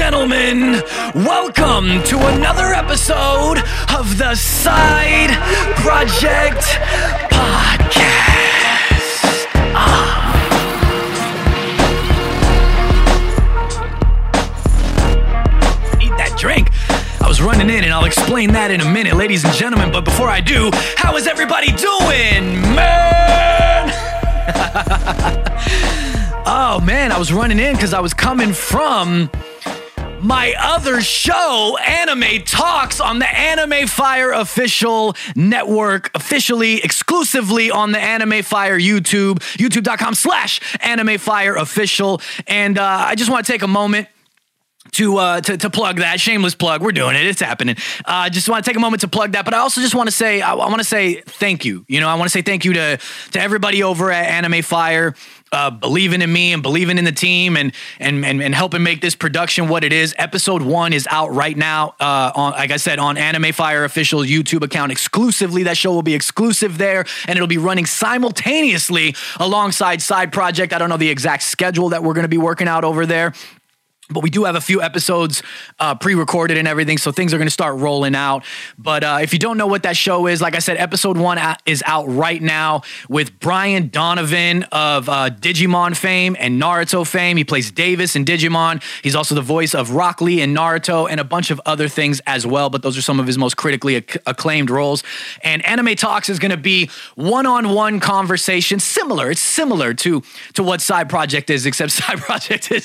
gentlemen, welcome to another episode of the Side Project Podcast. Eat that drink. I was running in and I'll explain that in a minute, ladies and gentlemen, but before I do, how is everybody doing, man? Oh man, I was running in because I was coming from my other show, Anime Talks, on the Anime Fire official network, officially, exclusively on the Anime Fire YouTube, youtube.com/Anime Fire official. And I just want to take a moment to plug that. Shameless plug. We're doing it. It's happening. Just want to take a moment to plug that. But I also just want to say, I want to say thank you. You know, I want to say thank you to everybody over at Anime Fire, believing in me and believing in the team and helping make this production what it is. Episode 1 is out right now, on, like I said, on Anime Fire official YouTube account exclusively. That show will be exclusive there, and it'll be running simultaneously alongside Side Project. I don't know the exact schedule that we're going to be working out over there, but we do have a few episodes pre-recorded and everything, so things are going to start rolling out. But if you don't know what that show is, like I said, episode 1 is out right now with Brian Donovan of Digimon fame and Naruto fame. He plays Davis in Digimon. He's also the voice of Rock Lee in Naruto and a bunch of other things as well, but those are some of his most critically acclaimed roles. And Anime Talks is going to be one-on-one conversation, similar. It's similar to what Side Project is, except Side Project's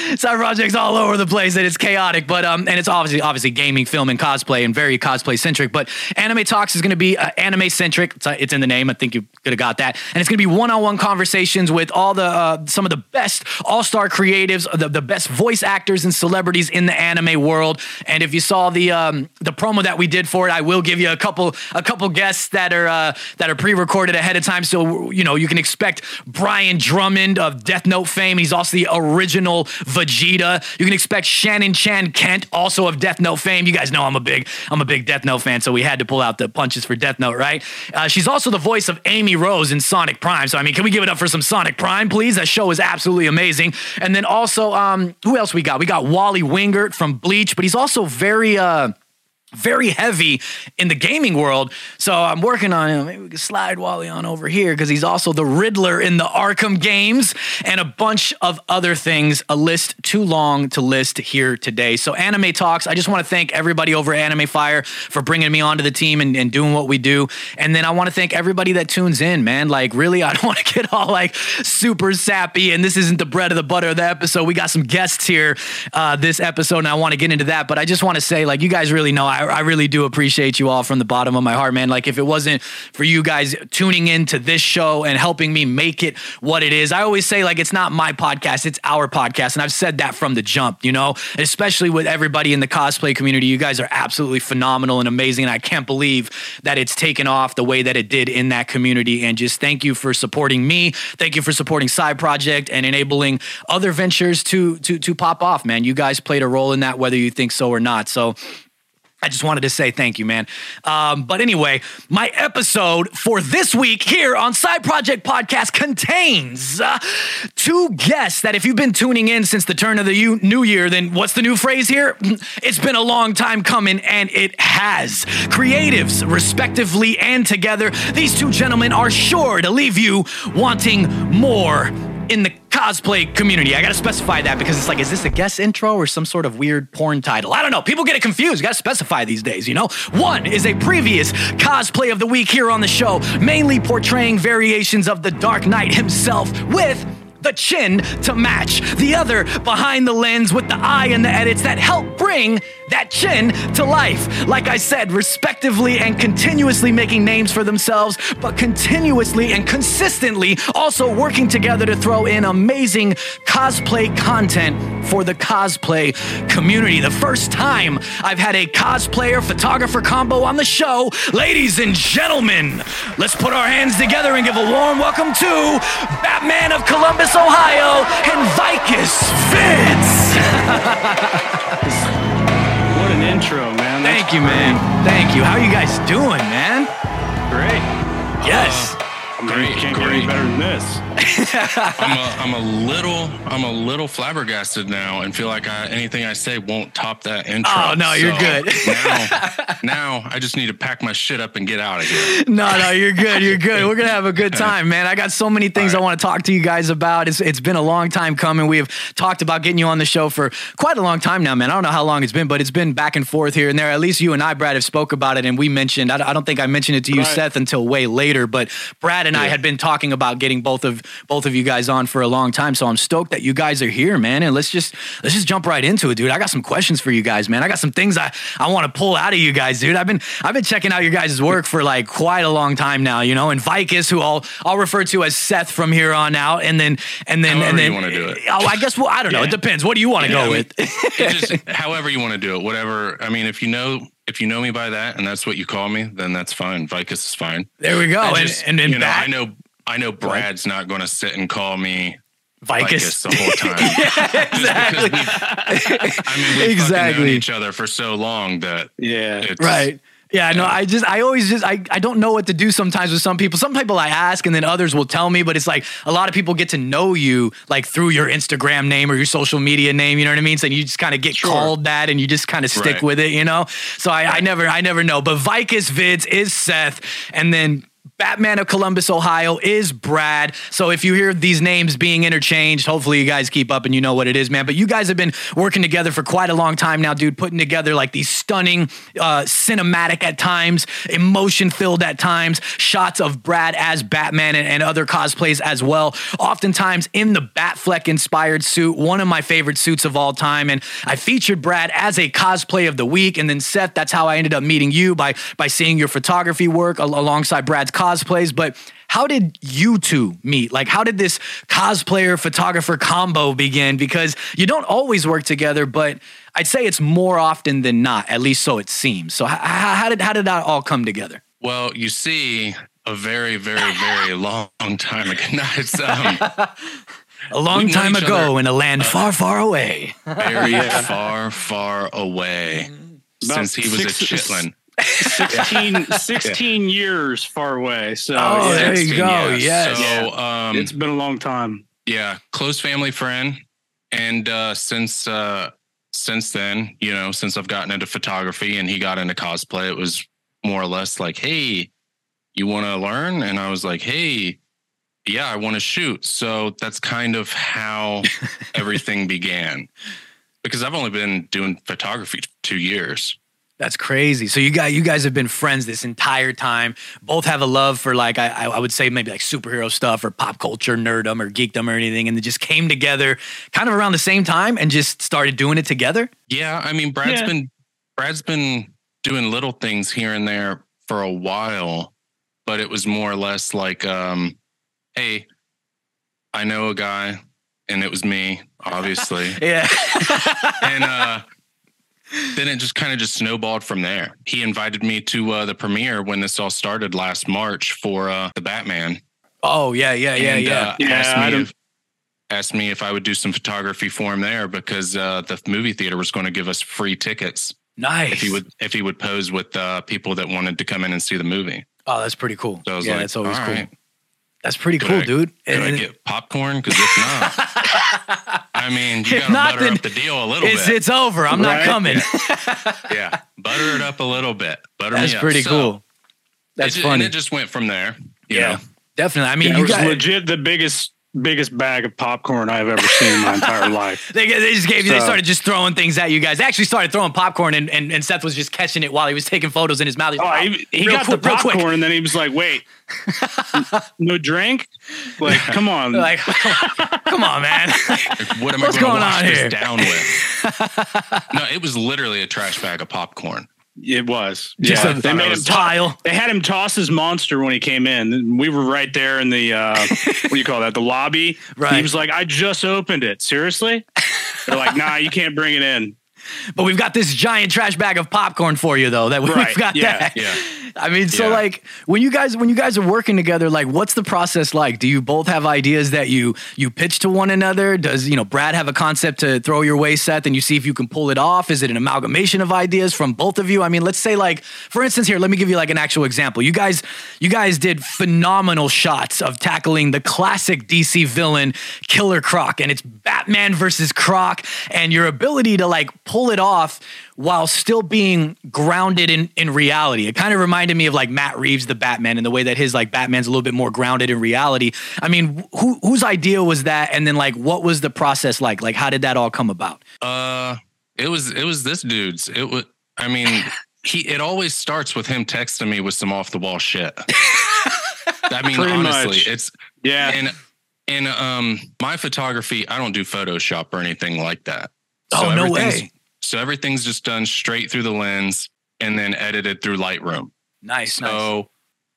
all over the place and it's chaotic, but and it's obviously gaming, film, and cosplay, and very cosplay centric. But Anime Talks is going to be anime centric. It's in the name. I think you could have got that. And it's going to be one-on-one conversations with all the some of the best all-star creatives, the best voice actors and celebrities in the anime world. And if you saw the promo that we did for it, I will give you a couple guests that are pre-recorded ahead of time. So you know you can expect Brian Drummond of Death Note fame. He's also the original Vegeta. You can expect Shannon Chan Kent, also of Death Note fame. You guys know I'm a big Death Note fan, so we had to pull out the punches for Death Note, right? She's also the voice of Amy Rose in Sonic Prime. So I mean, can we give it up for some Sonic Prime, please? That show is absolutely amazing. And then also, who else we got? We got Wally Wingert from Bleach, but he's also very heavy in the gaming world. So I'm working on him. Maybe we can slide Wally on over here because he's also the Riddler in the Arkham games and a bunch of other things. A list too long to list here today. So Anime Talks, I just want to thank everybody over at Anime Fire for bringing me onto the team and doing what we do. And then I want to thank everybody that tunes in, man. Like really, I don't want to get all like super sappy and this isn't the bread or the butter of the episode. We got some guests here this episode and I want to get into that. But I just want to say, like, you guys really know I really do appreciate you all from the bottom of my heart, man. Like if it wasn't for you guys tuning into this show and helping me make it what it is, I always say like it's not my podcast, it's our podcast. And I've said that from the jump, you know, especially with everybody in the cosplay community. You guys are absolutely phenomenal and amazing. And I can't believe that it's taken off the way that it did in that community. And just thank you for supporting me. Thank you for supporting Side Project and enabling other ventures to pop off, man. You guys played a role in that, whether you think so or not. So I just wanted to say thank you, man. But anyway, my episode for this week here on Side Project Podcast contains 2 guests that if you've been tuning in since the turn of the new year, then what's the new phrase here? It's been a long time coming, and it has. Creatives, respectively and together, these 2 gentlemen are sure to leave you wanting more in the cosplay community. I gotta specify that because it's like, is this a guest intro or some sort of weird porn title? I don't know. People get it confused. You gotta specify these days, you know? One is a previous cosplay of the week here on the show, mainly portraying variations of the Dark Knight himself with the chin to match. The other behind the lens with the eye and the edits that help bring that chin to life. Like I said, respectively and continuously making names for themselves, but continuously and consistently also working together to throw in amazing cosplay content for the cosplay community. The first time I've had a cosplayer photographer combo on the show. Ladies and gentlemen, let's put our hands together and give a warm welcome to Batman of Columbus, Ohio, and Vicus Vince. What an intro, man. Thank you, man. Thank you. How are you guys doing, man? Great. Yes. man. You can't get any better than this. I'm a little flabbergasted now and feel like anything I say won't top that intro. Oh no, you're good. now I just need to pack my shit up and get out of here. No, you're good. You're good. We're gonna have a good time, man. I got so many things I want to talk to you guys about. It's been a long time coming. We have talked about getting you on the show for quite a long time now, man. I don't know how long it's been, but it's been back and forth here and there. At least you and I, Brad, have spoke about it, and we mentioned. I don't think I mentioned it to you, Seth, until way later. But Brad and I had been talking about getting both of you guys on for a long time. So I'm stoked that you guys are here, man. And let's just jump right into it, dude. I got some questions for you guys, man. I got some things I want to pull out of you guys, dude. I've been checking out your guys' work for like quite a long time now, you know. And Vicus, who I'll refer to as Seth from here on out, and then you want to do it. Oh, I guess I don't know. It depends. What do you want to go with? Just however you want to do it. Whatever. I mean, if you know me by that and that's what you call me, then that's fine. Vicus is fine. There we go. And you know, I know Brad's not going to sit and call me Vicus the whole time. Exactly. We've fucking known each other for so long that it's, right. Yeah, no, I don't know what to do sometimes with some people. Some people I ask and then others will tell me, but it's like a lot of people get to know you like through your Instagram name or your social media name, you know what I mean? So you just kind of get called that and you just kind of stick with it, you know? So I never know. But Vicus Vids is Seth, and then Batman of Columbus, Ohio is Brad. So if you hear these names being interchanged, hopefully you guys keep up and you know what it is, man. But you guys have been working together for quite a long time now, dude, putting together like these stunning, cinematic at times, emotion-filled at times, shots of Brad as Batman and other cosplays as well. Oftentimes in the Batfleck-inspired suit, one of my favorite suits of all time. And I featured Brad as a cosplay of the week. And then Seth, that's how I ended up meeting you by seeing your photography work alongside Brad's cosplays. But how did you two meet? Like, how did this cosplayer photographer combo begin? Because you don't always work together, but I'd say it's more often than not, at least so it seems. So how did that all come together? Well, you see, a very, very, very long time ago. No, it's a long time ago in a land far, far away. Very far, far away. Since he was a chitlin. 16 years far away. So there you go. Yes. So it's been a long time. Yeah, close family friend, and since then, you know, since I've gotten into photography and he got into cosplay, it was more or less like, hey, you want to learn? And I was like, hey, yeah, I want to shoot. So that's kind of how everything began, because I've only been doing photography 2 years. That's crazy. So you guys have been friends this entire time. Both have a love for like I would say maybe like superhero stuff or pop culture nerdom or geekdom or anything, and they just came together kind of around the same time and just started doing it together. Yeah, I mean Brad's been doing little things here and there for a while, but it was more or less like, hey, I know a guy, and it was me, obviously. Yeah. And then it just kind of snowballed from there. He invited me to the premiere when this all started last March for the Batman. Oh, yeah. Asked me if I would do some photography for him there, because the movie theater was going to give us free tickets. Nice. If he would pose with people that wanted to come in and see the movie. Oh, that's pretty cool. So I was like, that's always cool. Right. That's pretty cool, dude. Can I get popcorn? Because if not, I mean, you got to butter up the deal a little bit. It's over. I'm not coming. Yeah, butter it up a little bit. That's pretty cool. That's funny. And it just went from there. You know? Definitely. I mean, it was legit the biggest bag of popcorn I've ever seen in my entire life. They just gave you. They started just throwing things at you guys. They actually started throwing popcorn, and Seth was just catching it while he was taking photos in his mouth. He got the popcorn, and then he was like, "Wait, no drink? Like, come on, like, come on, man. What am What's I going to wash this down with?" No, it was literally a trash bag of popcorn. It was. They made him tile. They had him toss his monster when he came in. We were right there in the what do you call that? The lobby. Right. He was like, "I just opened it. Seriously?" They're like, "Nah, you can't bring it in." But we've got this giant trash bag of popcorn for you, though. That we've got that. Yeah. I mean, so like when you guys are working together, like what's the process like? Do you both have ideas that you pitch to one another? Does, Brad have a concept to throw your way, Seth, and you see if you can pull it off? Is it an amalgamation of ideas from both of you? I mean, let's say like, for instance, here, let me give you like an actual example. You guys did phenomenal shots of tackling the classic DC villain Killer Croc, and it's Batman versus Croc, and your ability to like pull it off while still being grounded in reality. It kind of reminded me of like Matt Reeves, the Batman, and the way that his like Batman's a little bit more grounded in reality. I mean, whose idea was that? And then like, what was the process like? Like, how did that all come about? It was this dude's. I mean, it always starts with him texting me with some off the wall shit. I mean, pretty honestly, much. it's And my photography, I don't do Photoshop or anything like that. So no way. So everything's just done straight through the lens and then edited through Lightroom. Nice. So,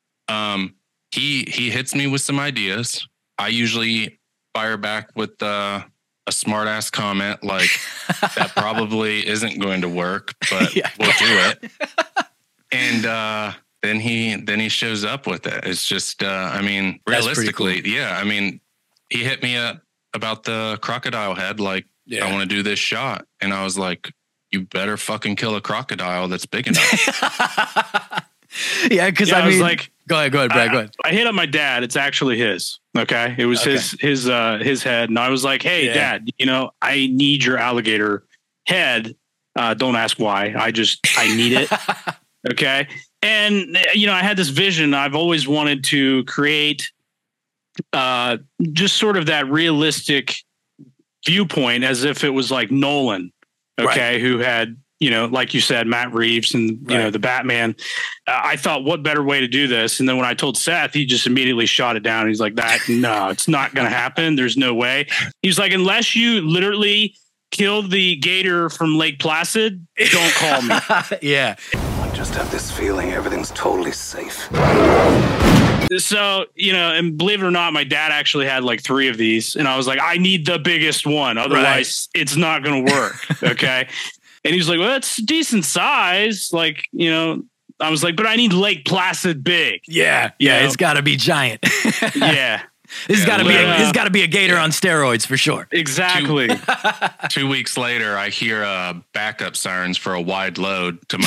he hits me with some ideas. I usually fire back with a smart ass comment like that probably isn't going to work, but we'll do it. And then he shows up with it. It's just, I mean, realistically, cool. I mean, he hit me up about the crocodile head. Like, I want to do this shot. And I was like, you better fucking kill a crocodile that's big enough. Because I mean, was like, go ahead, Brad, go ahead. I hit up my dad. It's actually his. Okay. It was his head. And I was like, hey, Dad, I need your alligator head. Don't ask why. I need it. Okay. And, I had this vision. I've always wanted to create just sort of that realistic viewpoint as if it was like Nolan, who had, like you said, Matt Reeves and, the Batman. I thought, what better way to do this? And then when I told Seth, he just immediately shot it down. He's like, no, it's not going to happen. There's no way. He's like, unless you literally killed the gator from Lake Placid, don't call me. I just have this feeling everything's totally safe. So, and believe it or not, my dad actually had like 3 of these. And I was like, I need the biggest one. Otherwise, it's not going to work. Okay. And he was like, well, it's decent size. Like, I was like, but I need Lake Placid big. Yeah. It's got to be giant. Yeah. This has got to be a gator on steroids for sure. Exactly. 2 weeks later, I hear backup sirens for a wide load to my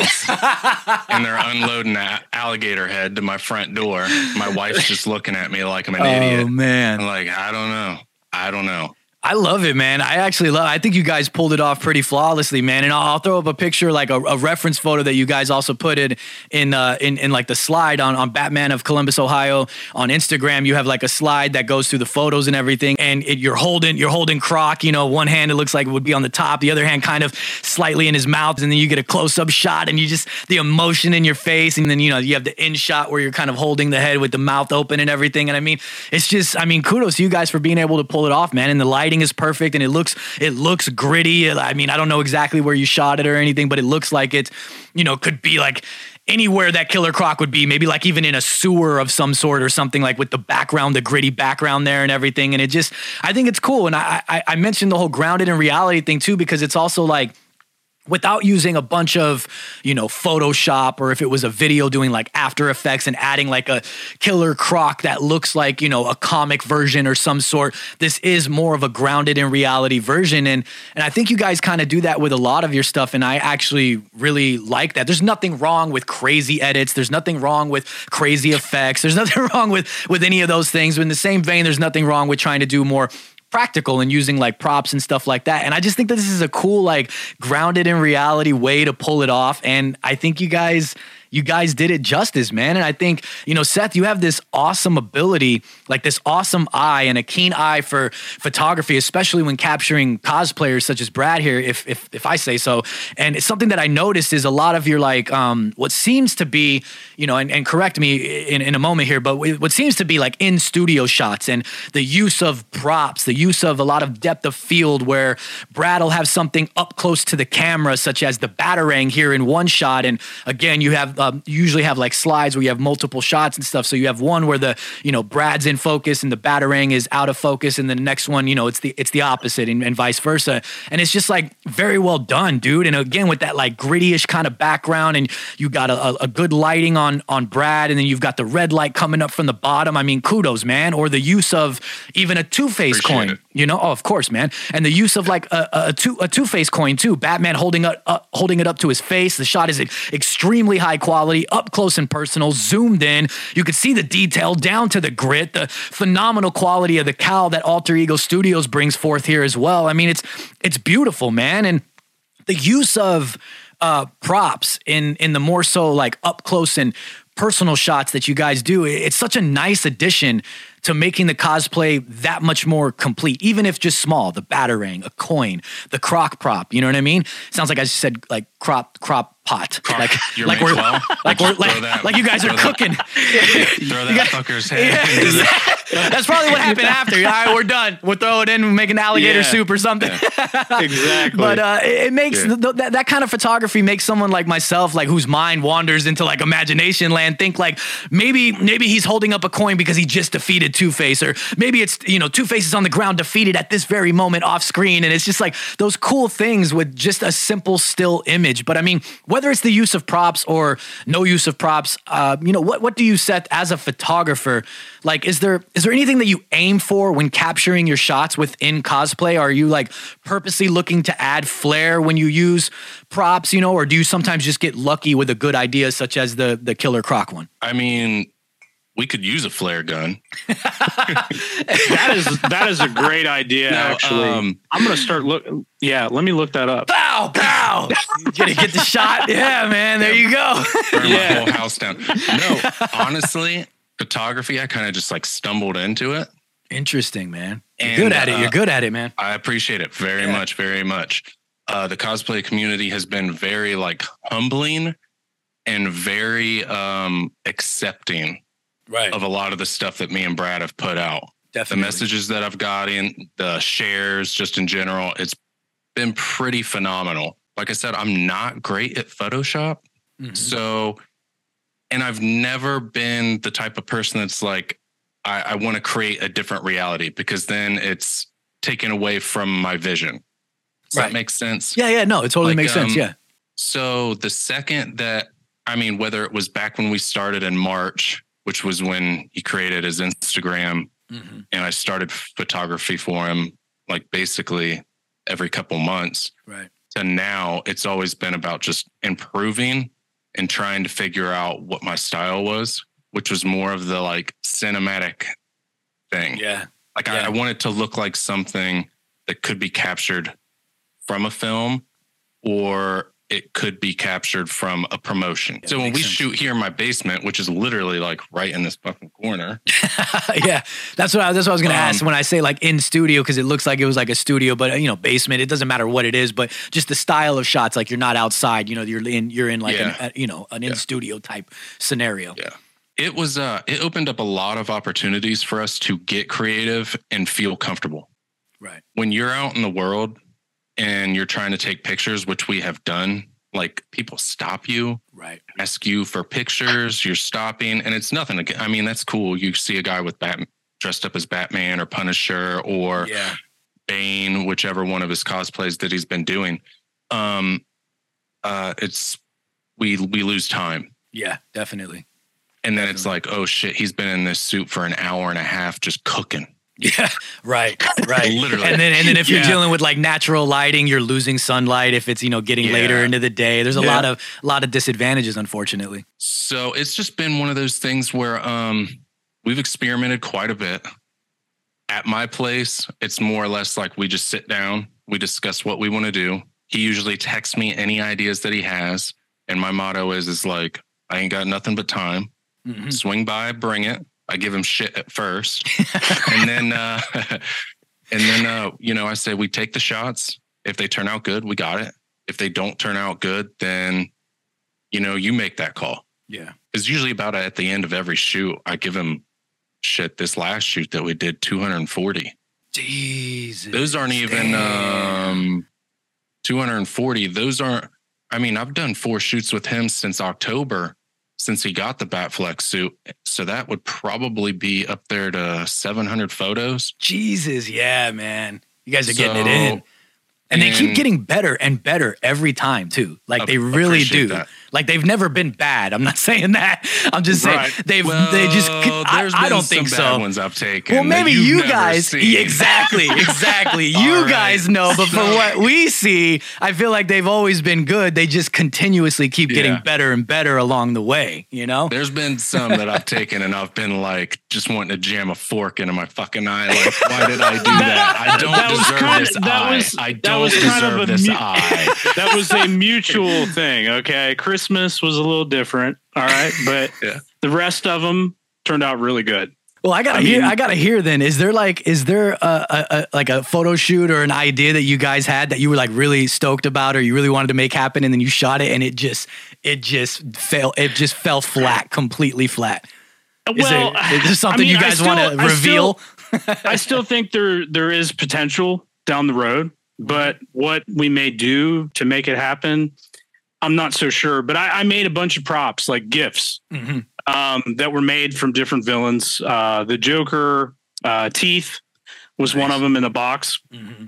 house, and they're unloading that alligator head to my front door. My wife's just looking at me like I'm an idiot. Oh man! I'm like, I don't know. I love it, man. I think you guys pulled it off pretty flawlessly, man. And I'll throw up a picture, like a reference photo that you guys also put it in like the slide on Batman of Columbus, Ohio on Instagram. You have like a slide that goes through the photos and everything. And you're holding Croc, one hand, it looks like it would be on the top, the other hand kind of slightly in his mouth. And then you get a close up shot and you just, the emotion in your face. And then, you have the in shot where you're kind of holding the head with the mouth open and everything. And I mean, it's just, kudos to you guys for being able to pull it off, man. And the lighting is perfect and it looks gritty. I mean, I don't know exactly where you shot it or anything, but it looks like it, could be like anywhere that Killer Croc would be, maybe like even in a sewer of some sort or something, like with the background, the gritty background there and everything. And I think it's cool. And I mentioned the whole grounded in reality thing too, because it's also like, without using a bunch of, Photoshop, or if it was a video doing like After Effects and adding like a Killer Croc that looks like, a comic version or some sort. This is more of a grounded in reality version. And I think you guys kind of do that with a lot of your stuff. And I actually really like that. There's nothing wrong with crazy edits. There's nothing wrong with crazy effects. There's nothing wrong with any of those things. But in the same vein, there's nothing wrong with trying to do more practical and using like props and stuff like that. And I just think that this is a cool, like grounded in reality way to pull it off. And I think you guys did it justice, man. And I think, Seth, you have this awesome ability, like this awesome eye and a keen eye for photography, especially when capturing cosplayers such as Brad here, if I say so. And it's something that I noticed is a lot of your like, what seems to be, and correct me in a moment here, but what seems to be like in studio shots and the use of props, the use of a lot of depth of field where Brad will have something up close to the camera, such as the Batarang here in one shot. And again, you have you usually have like slides where you have multiple shots and stuff. So you have one where the, Brad's in focus and the Batarang is out of focus. And then the next one, it's the opposite and vice versa. And it's just like very well done, dude. And again, with that like gritty-ish kind of background, and you got a good lighting on Brad, and then you've got the red light coming up from the bottom. I mean, kudos, man. Or the use of even a Two-Face coin, Oh, of course, man. And the use of like a Two-Face coin too. Batman holding it up to his face. The shot is extremely high quality, up close and personal, zoomed in. You could see the detail down to the grit, the phenomenal quality of the cowl that Alter Ego Studios brings forth here as well. I mean, it's beautiful, man. And the use of props in the more so like up close and personal shots that you guys do, it's such a nice addition to making the cosplay that much more complete, even if just small. The Batarang, a coin, the crock prop, you know what I mean? Sounds like I just said like crop pot. Like you guys are cooking. Throw that fucker's head. Yeah, that's probably what happened after. All right, we're done. We'll throw it in and make an alligator soup or something. Yeah. Exactly. But it makes that kind of photography makes someone like myself, like whose mind wanders into like imagination land, think like maybe he's holding up a coin because he just defeated Two-Face, or maybe it's Two-Face is on the ground defeated at this very moment off screen, and it's just like those cool things with just a simple still image. But I mean, whether it's the use of props or no use of props, what do you set as a photographer? Like, is there anything that you aim for when capturing your shots within cosplay? Are you like purposely looking to add flair when you use props, or do you sometimes just get lucky with a good idea, such as the Killer Croc one? I mean, we could use a flare gun. That is a great idea. No, actually, I'm gonna start looking. Yeah, let me look that up. Pow pow! You gonna get the shot? Yeah, man. There you go. Burn my whole house down. No, honestly, photography, I kind of just like stumbled into it. Interesting, man. You're good at it. You're good at it, man. I appreciate it very much, very much. The cosplay community has been very like humbling and very accepting. Right. Of a lot of the stuff that me and Brad have put out. Definitely. The messages that I've gotten, the shares, just in general, it's been pretty phenomenal. Like I said, I'm not great at Photoshop. Mm-hmm. So, and I've never been the type of person that's like, I want to create a different reality, because then it's taken away from my vision. Does that make sense? Yeah. No, it totally makes sense. Yeah. So the second that, whether it was back when we started in March, which was when he created his Instagram, and I started photography for him, like basically every couple months. Right. To now, it's always been about just improving and trying to figure out what my style was, which was more of the like cinematic thing. Yeah. Like I wanted to look like something that could be captured from a film, or it could be captured from a promotion. So when we shoot here in my basement, which is literally like right in this fucking corner. Yeah, that's what I was going to ask when I say like in studio, because it looks like it was like a studio, but basement. It doesn't matter what it is, but just the style of shots. Like you're not outside. You're in like an in studio type scenario. Yeah, it was. It opened up a lot of opportunities for us to get creative and feel comfortable. Right. When you're out in the world and you're trying to take pictures, which we have done, like people stop you, right? Ask you for pictures, you're stopping, and it's nothing. That's cool. You see a guy with dressed up as Batman or Punisher or Bane, whichever one of his cosplays that he's been doing. We lose time. Yeah, definitely. And then it's like, oh shit, he's been in this suit for an hour and a half just cooking. Yeah, right. Literally. And then if you're dealing with like natural lighting, you're losing sunlight. If it's, getting later into the day, there's a lot of disadvantages, unfortunately. So it's just been one of those things where we've experimented quite a bit. At my place, it's more or less like we just sit down, we discuss what we want to do. He usually texts me any ideas that he has. And my motto is like, I ain't got nothing but time. Mm-hmm. Swing by, bring it. I give him shit at first. and then, I say, we take the shots. If they turn out good, we got it. If they don't turn out good, then, you make that call. Yeah. It's usually about at the end of every shoot, I give him shit. This last shoot that we did, 240. Jesus. Those aren't even 240. Those aren't, I've done 4 shoots with him since October. since he got the Batfleck suit. So that would probably be up there to 700 photos. Jesus, yeah, man. You guys are getting it in. And they keep getting better and better every time too. Like they really do. That. Like they've never been bad. I'm not saying that. I'm just saying they just. I don't think so. Bad ones I've taken. Well, maybe you guys. Exactly. You guys know, but for what we see, I feel like they've always been good. They just continuously keep getting better and better along the way. You know, there's been some that I've taken and I've been like just wanting to jam a fork into my fucking eye. Like, why did I do that? I don't deserve this eye. I don't deserve this eye. That was a mutual thing. Okay, Christmas was a little different. All right, but the rest of them turned out really good. Well, I gotta hear. Then, is there a photo shoot or an idea that you guys had that you were like really stoked about, or you really wanted to make happen, and then you shot it and it just fell flat, completely flat? Well, is there something you guys want to reveal? I still think there is potential down the road, but what we may do to make it happen, I'm not so sure. But I made a bunch of props, like GIFs, that were made from different villains. The Joker, Teeth was one of them in the box.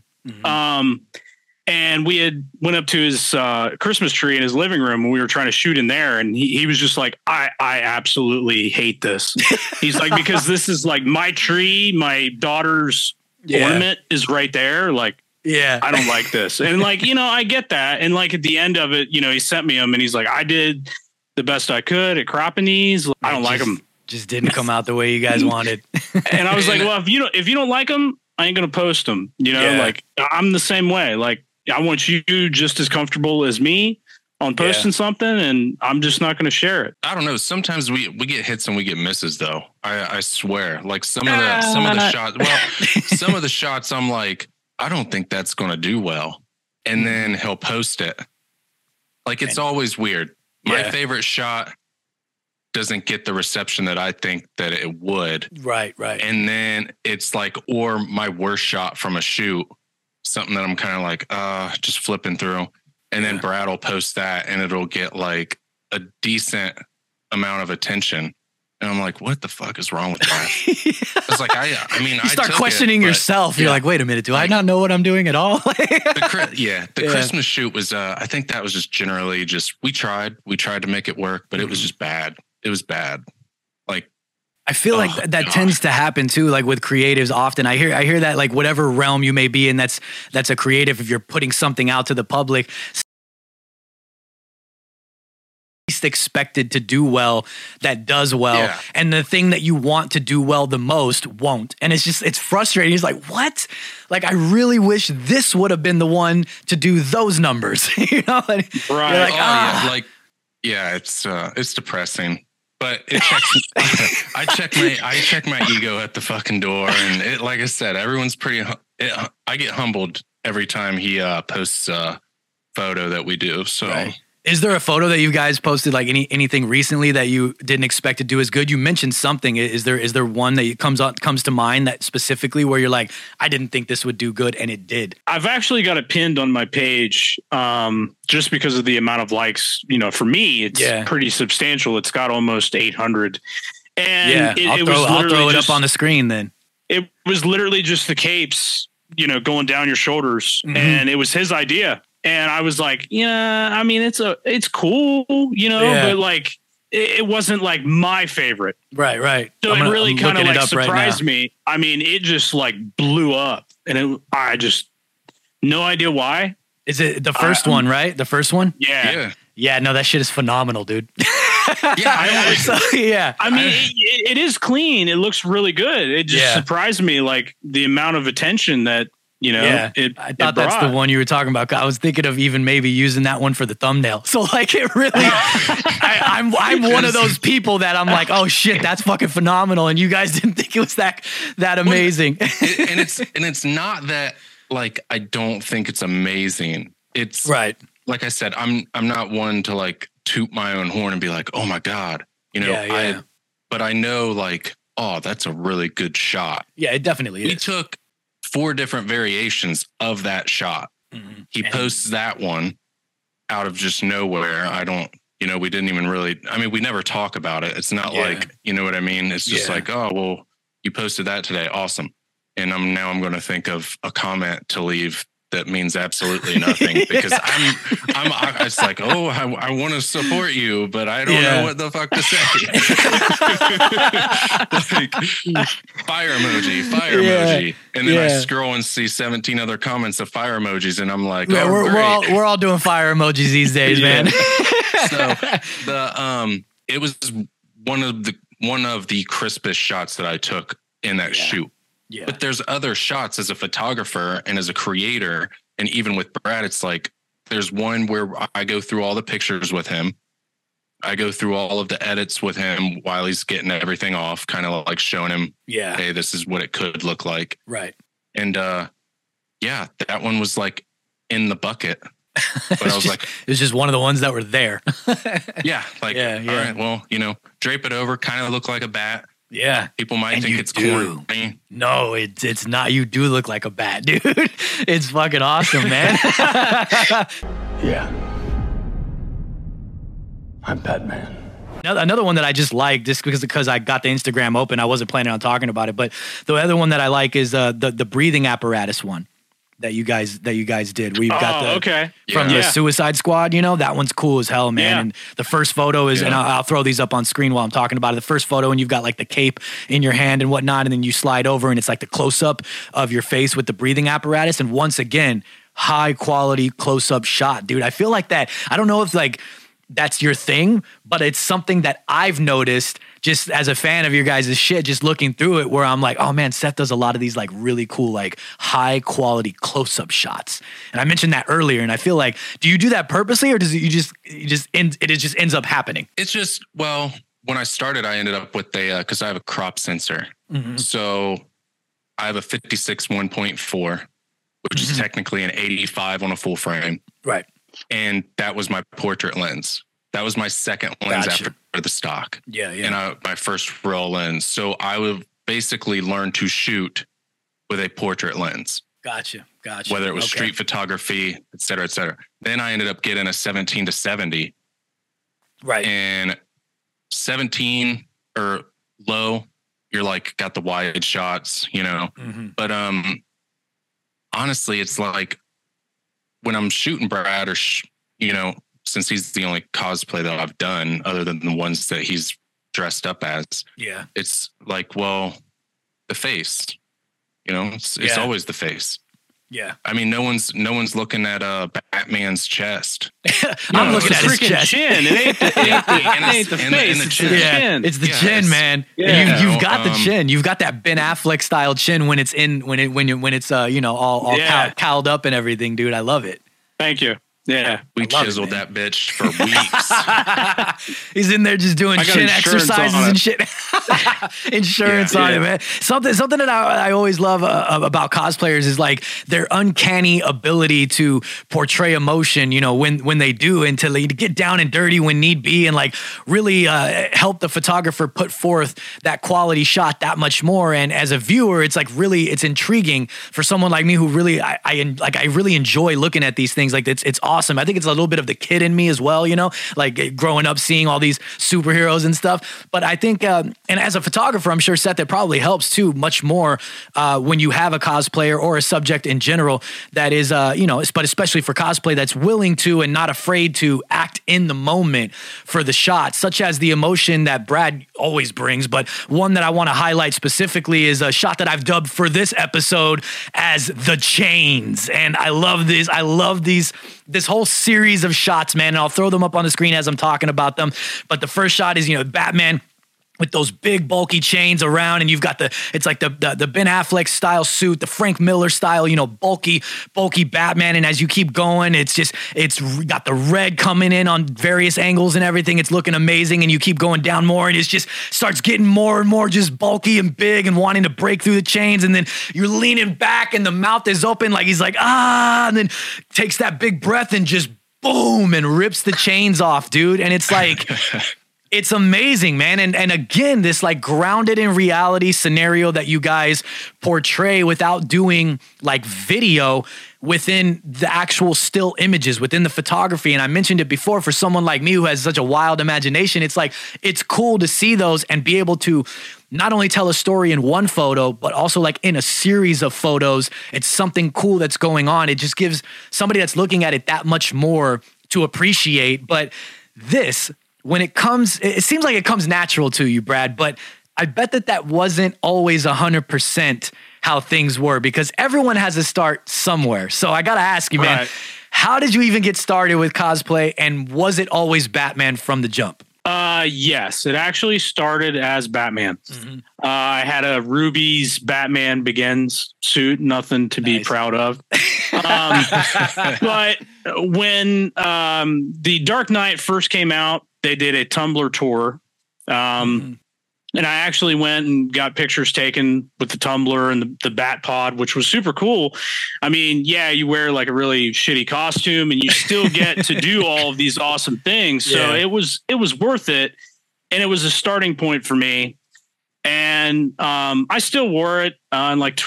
And we had went up to his Christmas tree in his living room and we were trying to shoot in there. And he was just like, I absolutely hate this. He's like, because this is like my tree, my daughter's ornament is right there. Like, I don't like this. And like, I get that. And like at the end of it, he sent me them and he's like, I did the best I could at cropping these. I don't like them. Just didn't come out the way you guys wanted. And I was like, well, if you don't like them, I ain't going to post them. Like I'm the same way. Like I want you just as comfortable as me on posting something, and I'm just not going to share it. I don't know. Sometimes we get hits and we get misses though. I swear, like some of the shots, some of the shots I'm like, I don't think that's going to do well. And then he'll post it. Like it's always weird. My favorite shot doesn't get the reception that I think that it would. Right. And then it's like, or my worst shot from a shoot, something that I'm kind of like, just flipping through. And then Brad will post that and it'll get like a decent amount of attention. And I'm like, what the fuck is wrong with that? It's like, I mean, you start questioning yourself. You're like, wait a minute, do I not know what I'm doing at all? the Christmas shoot was, I think that was just generally we tried to make it work, but it was just bad. It was bad. Like, I feel like that tends to happen too, like with creatives often. I hear that like whatever realm you may be in, that's a creative, if you're putting something out to the public, expected to do well, that does well, and the thing that you want to do well the most won't. And it's frustrating. He's like, what? Like, I really wish this would have been the one to do those numbers. Right. Like, it's depressing. But it checks. I check my ego at the fucking door, and it, like I said, everyone's pretty. I get humbled every time he posts a photo that we do. So, is there a photo that you guys posted, like anything recently that you didn't expect to do as good? You mentioned something. Is there one that comes to mind that specifically where you're like, I didn't think this would do good, and it did? I've actually got it pinned on my page, just because of the amount of likes. For me, it's pretty substantial. It's got almost 800, and I'll throw it up on the screen. Then it was literally just the capes, going down your shoulders, and it was his idea. And I was like, I mean, it's cool, but like, it wasn't like my favorite. Right. So it really kind of like surprised me. I mean, it just like blew up, and I just, no idea why. Is it the first one, right? The first one? Yeah. No, that shit is phenomenal, dude. I mean, it is clean. It looks really good. It just surprised me, like the amount of attention that, I thought that's the one you were talking about. I was thinking of even maybe using that one for the thumbnail. So like it really, I'm one of those people that I'm like, oh shit, that's fucking phenomenal. And you guys didn't think it was that amazing. And it's not that like, I don't think it's amazing. It's right. Like I said, I'm not one to like toot my own horn and be like, oh my God, but I know like, oh, that's a really good shot. Yeah, it definitely is. We took 4 different variations of that shot. He posts that one out of just nowhere. I don't we didn't even really, we never talk about it. It's not like, you know what I mean? It's just like, oh, well, you posted that today. Awesome. And I'm going to think of a comment to leave that means absolutely nothing because it's like, oh, I want to support you, but I don't know what the fuck to say. Like fire emoji. And then I scroll and see 17 other comments of fire emojis. And I'm like, we're all doing fire emojis these days, man. So it was one of the crispest shots that I took in that shoot. Yeah. But there's other shots as a photographer and as a creator. And even with Brad, it's like, there's one where I go through all the pictures with him. I go through all of the edits with him while he's getting everything off, kind of like showing him, hey, this is what it could look like. Right. And that one was like in the bucket. But I was like, it was just one of the ones that were there. All right, well, drape it over, kind of look like a bat. Yeah. People might think it's corny. No, it's not. You do look like a bat, dude. It's fucking awesome, man. Yeah. I'm Batman. Another one that I just like, just because I got the Instagram open, I wasn't planning on talking about it, but the other one that I like is the breathing apparatus one that you guys did. We've got from the Suicide Squad, that one's cool as hell, man. Yeah. And the first photo is, and I'll throw these up on screen while I'm talking about it. The first photo, and you've got like the cape in your hand and whatnot, and then you slide over and it's like the close up of your face with the breathing apparatus. And once again, high quality close up shot, dude. I feel like that. I don't know if like that's your thing, but it's something that I've noticed just as a fan of your guys' shit, just looking through it, where I'm like, oh man, Seth does a lot of these like really cool, like high quality close-up shots. And I mentioned that earlier, and I feel like, do you do that purposely, or does it just ends up happening? It's just, well, when I started, I ended up with because I have a crop sensor. Mm-hmm. So I have a 56 1.4, which is technically an 85 on a full frame. Right. And that was my portrait lens. That was my second lens after the stock. Yeah, yeah. And my first roll lens. So I would basically learn to shoot with a portrait lens. Gotcha. Whether it was street photography, et cetera, et cetera. Then I ended up getting a 17 to 70. Right. And 17 or low, you're like got the wide shots, Mm-hmm. But honestly, it's like when I'm shooting Brad, or since he's the only cosplay that I've done other than the ones that he's dressed up as. Yeah. It's like, well, the face, it's always the face. Yeah. I mean, no one's looking at Batman's chest. I'm looking at his chest. Chin. It ain't the face. It's the chin. It's the chin, man. Yeah. You've got the chin. You've got that Ben Affleck style chin when it's all cowled up and everything, dude. I love it. Thank you. Yeah, we chiseled that bitch for weeks. He's in there just doing chin exercises and shit. Insurance on it, man. Something that I always love about cosplayers is like their uncanny ability to portray emotion, when they do, and to get down and dirty when need be, and like really help the photographer put forth that quality shot that much more. And as a viewer, it's like it's intriguing for someone like me who really I really enjoy looking at these things. Like it's awesome. I think it's a little bit of the kid in me as well, like growing up seeing all these superheroes and stuff. But I think, and as a photographer, I'm sure, Seth, that probably helps too, much more when you have a cosplayer or a subject in general that is, but especially for cosplay, that's willing to and not afraid to act in the moment for the shot, such as the emotion that Brad always brings. But one that I want to highlight specifically is a shot that I've dubbed for this episode as the chains. And I love this. I love this whole series of shots, man. And I'll throw them up on the screen as I'm talking about them. But the first shot is, Batman with those big bulky chains around, and you've got it's like the Ben Affleck style suit, the Frank Miller style, bulky Batman. And as you keep going, it's got the red coming in on various angles and everything. It's looking amazing. And you keep going down more, and it just starts getting more and more just bulky and big and wanting to break through the chains. And then you're leaning back and the mouth is open, like he's like, and then takes that big breath and just boom, and rips the chains off, dude. And it's like, it's amazing, man. And again, this like grounded in reality scenario that you guys portray without doing like video, within the actual still images, within the photography. And I mentioned it before, for someone like me who has such a wild imagination, it's like, it's cool to see those and be able to not only tell a story in one photo, but also like in a series of photos. It's something cool that's going on. It just gives somebody that's looking at it that much more to appreciate. But this, when it comes, it seems like it comes natural to you, Brad, but I bet that wasn't always 100% how things were, because everyone has to start somewhere. So I got to ask you, man, how did you even get started with cosplay, and was it always Batman from the jump? Yes, it actually started as Batman. Mm-hmm. I had a Ruby's Batman Begins suit, nothing to be proud of. But when the Dark Knight first came out, they did a Tumblr tour. And I actually went and got pictures taken with the Tumblr and the Bat Pod, which was super cool. I mean, yeah, you wear like a really shitty costume and you still get to do all of these awesome things. So it was worth it. And it was a starting point for me. And I still wore it in like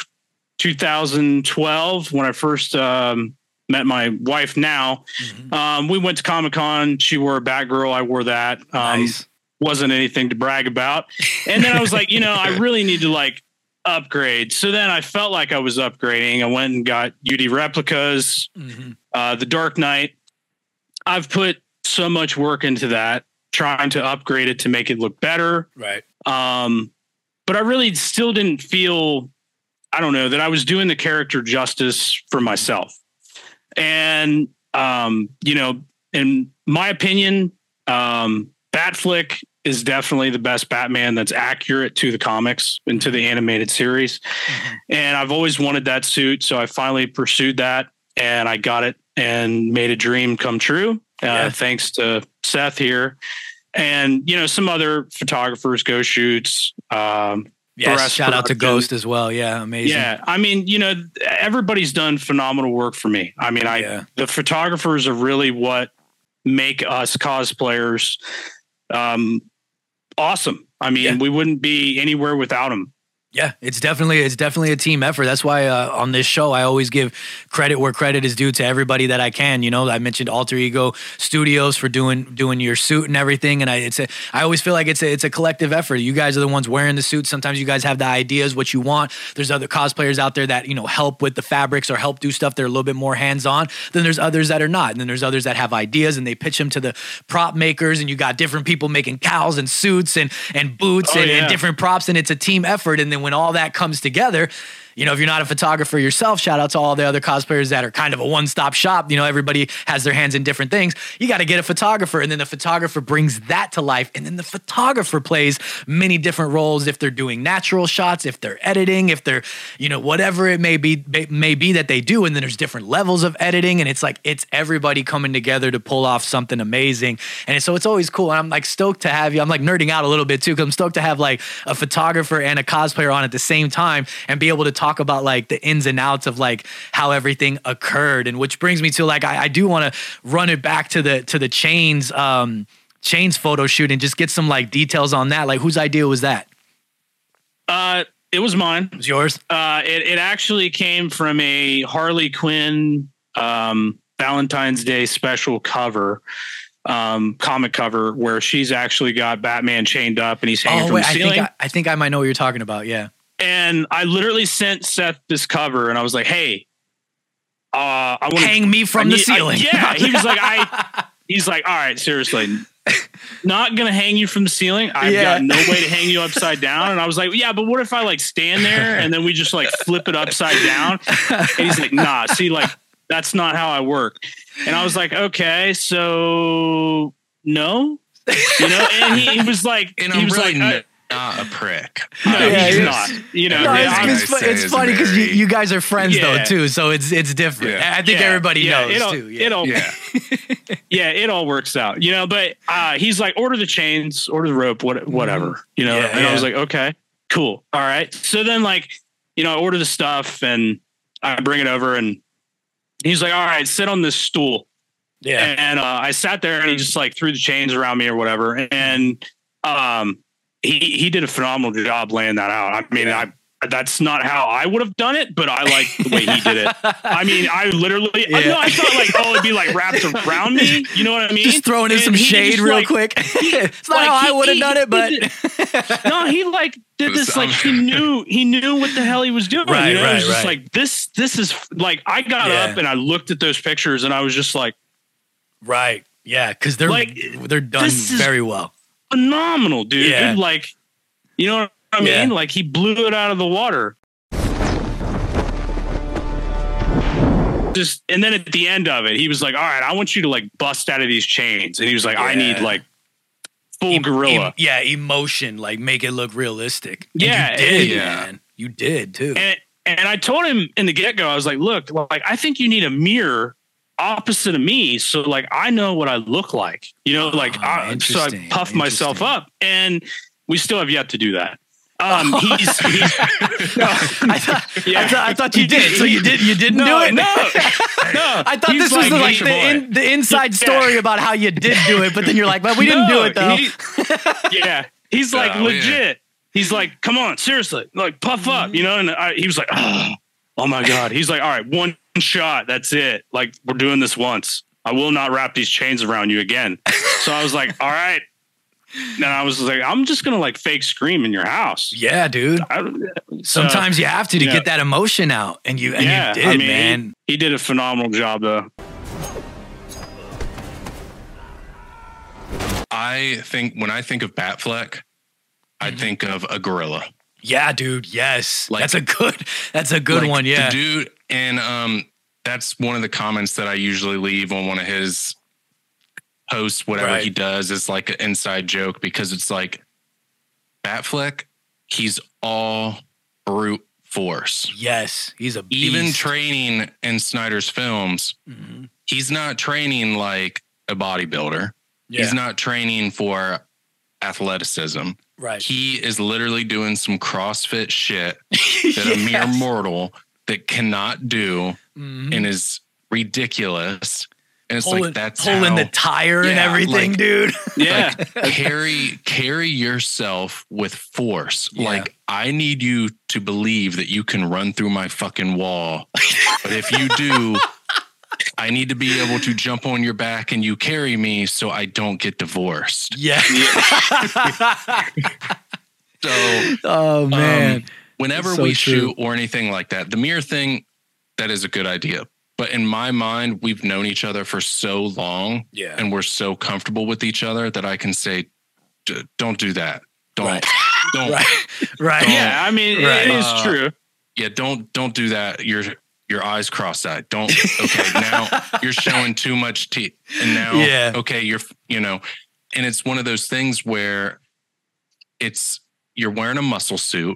2012 when I first met my wife now. We went to Comic-Con. She wore a Batgirl. I wore that. Nice. Wasn't anything to brag about. And then I was like, I really need to like upgrade. So then I felt like I was upgrading. I went and got UD replicas, the Dark Knight. I've put so much work into that, trying to upgrade it to make it look better. Right. But I really still didn't feel, I don't know, that I was doing the character justice for myself. And, in my opinion, Batfleck is definitely the best Batman that's accurate to the comics and to the animated series. And I've always wanted that suit. So I finally pursued that and I got it and made a dream come true. Thanks to Seth here. And, some other photographers, Go Shoots. Yes, shout out to Ghost as well. Yeah, amazing. Yeah, I mean, everybody's done phenomenal work for me. I mean, the photographers are really what make us cosplayers awesome. I mean, we wouldn't be anywhere without them. Yeah, it's definitely a team effort. That's why on this show I always give credit where credit is due to everybody that I can. I mentioned Alter Ego Studios for doing your suit and everything, and I always feel like it's a collective effort. You guys are the ones wearing the suits. Sometimes you guys have the ideas, what you want. There's other cosplayers out there that help with the fabrics or help do stuff. They're a little bit more hands on. Then there's others that are not, and then there's others that have ideas and they pitch them to the prop makers. And you got different people making cows and suits and boots and different props, and it's a team effort. And then when all that comes together, if you're not a photographer yourself, shout out to all the other cosplayers that are kind of a one-stop shop. Everybody has their hands in different things. You got to get a photographer, and then the photographer brings that to life. And then the photographer plays many different roles. If they're doing natural shots, if they're editing, if they're, whatever it may be that they do. And then there's different levels of editing. And it's like, it's everybody coming together to pull off something amazing. And so it's always cool. And I'm like stoked to have you. I'm like nerding out a little bit too, because I'm stoked to have like a photographer and a cosplayer on at the same time and be able to talk about like the ins and outs of like how everything occurred. And which brings me to like, I do want to run it back to the Chains photo shoot and just get some like details on that. Like, whose idea was that? It was mine. It was yours? It actually came from a Harley Quinn Valentine's Day special cover, comic cover, where she's actually got Batman chained up and he's hanging from the ceiling. I think I might know what you're talking about. Yeah. And I literally sent Seth this cover and I was like, hey, I want to hang me from the ceiling. He's like, all right, seriously, not going to hang you from the ceiling. I've got no way to hang you upside down. And I was like, yeah, but what if I like stand there and then we just like flip it upside down? And he's like, nah, see, like, that's not how I work. And I was like, okay, so no, and he was like, not a prick. No, he's not. It's funny because you guys are friends though too, so it's different. Yeah. I think everybody knows too. It all works out, But he's like, order the chains, order the rope, whatever, And I was like, okay, cool, all right. So then, like, I order the stuff and I bring it over, and he's like, all right, sit on this stool. Yeah, and I sat there, and he just like threw the chains around me or whatever, and He did a phenomenal job laying that out. I mean, that's not how I would have done it, but I like the way he did it. I mean, I literally, I thought like, oh, it'd be like wrapped around me. You know what I mean? Just throwing in some shade real quick. It's not how I would have done it, but no, he like did this like he knew what the hell he was doing. Right, you know? right, It was just right. like this is like I got up and I looked at those pictures and I was just like, right, yeah, because they're Like, done this is very well. phenomenal, dude. Yeah. Like, you know what I mean? Yeah. Like he blew it out of the water. Just and then at the end of it, he was like, "All right, I want you to like bust out of these chains." And he was like, "I need Yeah. like full gorilla." Emotion, like make it look realistic. And Yeah, you did, yeah. man. You did too. And I told him in the get go, I was like, "Look, like I think you need a mirror opposite of me, so like I know what I look like." You know, like so I interesting, puffed myself interesting. up, and we still have yet to do that. He's I thought you did. So you didn't do it? No. I thought He's this was like, the inside story about how you did do it, but then you're like, but we didn't do it though. He's like Oh, legit. yeah. He's like, come on, seriously, like puff up, you know? And he was like, oh my God. He's like, all right, one shot. That's it. Like we're doing this once. I will not wrap these chains around you again. So I was like, all right. Then I was like, I'm just going to like fake scream in your house. Yeah, dude. Sometimes you have to get that emotion out, and you did, I mean, man. He did a phenomenal job though. I think when I think of Batfleck, I think of a gorilla. Yeah, dude. Yes, Like- that's a good Like, one. Yeah, the dude, and that's one of the comments that I usually leave on one of his posts. Whatever Right. he does is like an inside joke because it's like Batfleck. He's all brute force. yes, he's a beast. Even training in Snyder's films, Mhm. he's not training like a bodybuilder. Yeah, He's not training for athleticism. right. He is literally doing some CrossFit shit that a mere Yes. mortal that cannot do Mhm. and is ridiculous. And it's Pulling, like that's pulling how, the tire and Yeah, everything, like- dude. Yeah. carry yourself with force. Yeah. Like I need you to believe that you can run through my fucking wall. But if you do, I need to be able to jump on your back and you carry me so I don't get divorced. Yeah. So Oh man. whenever So we true. shoot or anything like that, the mirror thing, that is a good idea. But in my mind, we've known each other for so long Yeah. and we're so comfortable with each other that I can say, don't do that. Don't, Right. don't, Right. Right. Yeah. I mean, Right. it is true. yeah, don't do that. Your eyes cross-eyed. Don't. Okay. Now you're showing too much teeth. And now, Yeah. okay, and it's one of those things where you're wearing a muscle suit,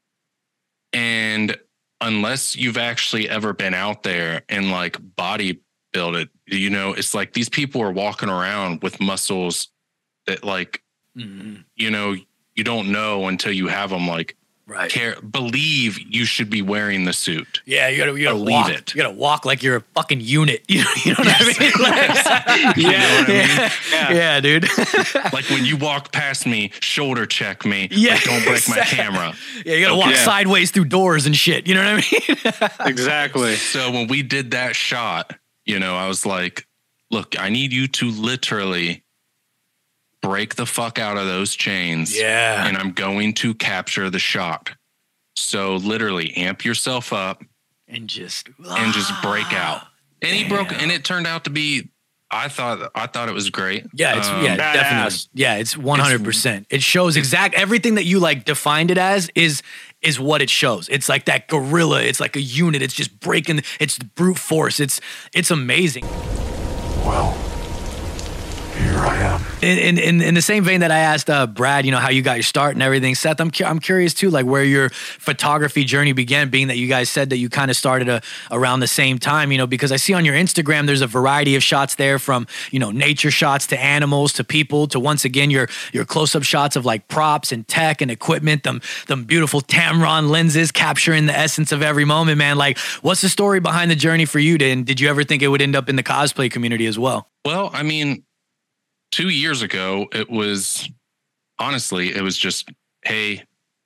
and unless you've actually ever been out there and like body build it, it's like these people are walking around with muscles that like, Mhm. you don't know until you have them. Like, Right. believe you should be wearing the suit. Yeah, you gotta Believe walk. it. You gotta walk like you're a fucking unit. You know what I mean? Like, You know what I mean? yeah, dude. Like when you walk past me, shoulder check me. Yeah, Like, don't break my exactly. camera. Yeah, you gotta walk Yeah. sideways through doors and shit. You know what I mean? Exactly. So when we did that shot, I was like, look, I need you to literally break the fuck out of those chains. Yeah. And I'm going to capture the shot. So literally amp yourself up And just break out. And he broke, and it turned out to be, I thought it was great. Yeah, it's badass. definitely. Yeah, it's 100%. It shows everything that you like defined it as is what it shows. It's like that gorilla. It's like a unit. It's just breaking. It's brute force. It's amazing. Well, here I am. In the same vein that I asked Brad, how you got your start and everything, Seth, I'm curious too, like where your photography journey began, being that you guys said that you kind of started around the same time, because I see on your Instagram, there's a variety of shots there from, nature shots to animals to people to, once again, your close-up shots of like props and tech and equipment, them beautiful Tamron lenses capturing the essence of every moment, man. Like, what's the story behind the journey for you? And did you ever think it would end up in the cosplay community as well? Well, I mean, 2 years ago, it was just, hey,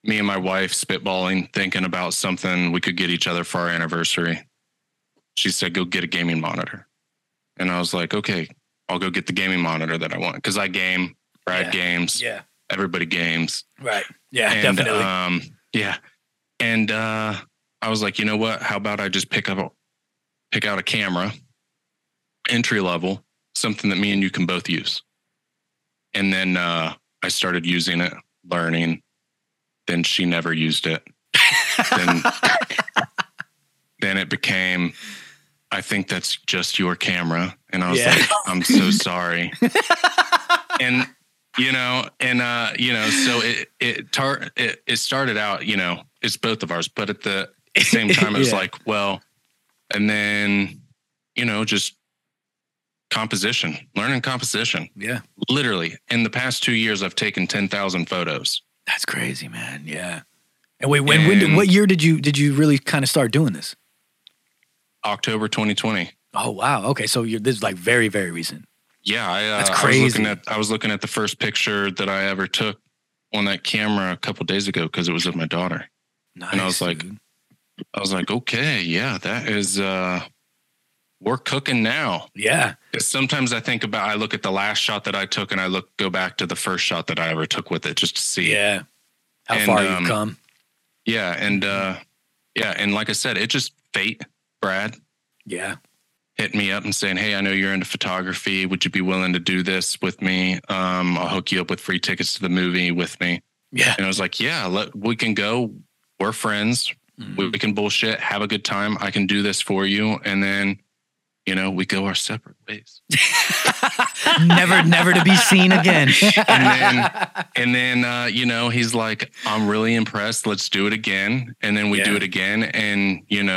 me and my wife spitballing, thinking about something we could get each other for our anniversary. She said, go get a gaming monitor. And I was like, okay, I'll go get the gaming monitor that I want. Because I game, Brad games, everybody games. Right. Yeah, and, definitely. Yeah. And I was like, you know what? How about I just pick out a camera, entry level, something that me and you can both use. And then I started using it, learning. Then she never used it. Then it became, I think that's just your camera. And I was like, I'm so sorry. And, so it started out, it's both of ours, but at the same time, it was like, well, and then, just learning composition. Yeah. Literally in the past 2 years, I've taken 10,000 photos. That's crazy, man. Yeah. And wait, what year did you really kind of start doing this? October 2020. Oh, wow. Okay. So this is like very, very recent. Yeah. That's crazy. I was looking at the first picture that I ever took on that camera a couple days ago because it was of my daughter. Nice. And I was like, okay, yeah, that is, we're cooking now. Yeah. Sometimes I look at the last shot that I took and I go back to the first shot that I ever took with it just to see. Yeah. How far you've come. Yeah. And, and like I said, it just fate, Brad. Yeah. Hit me up and saying, hey, I know you're into photography. Would you be willing to do this with me? I'll hook you up with free tickets to the movie with me. Yeah. And I was like, yeah, we can go. We're friends. Mm-hmm. We can bullshit, have a good time. I can do this for you. And then, we go our separate ways. never to be seen again. and then, he's like, I'm really impressed. Let's do it again. And then we do it again. And,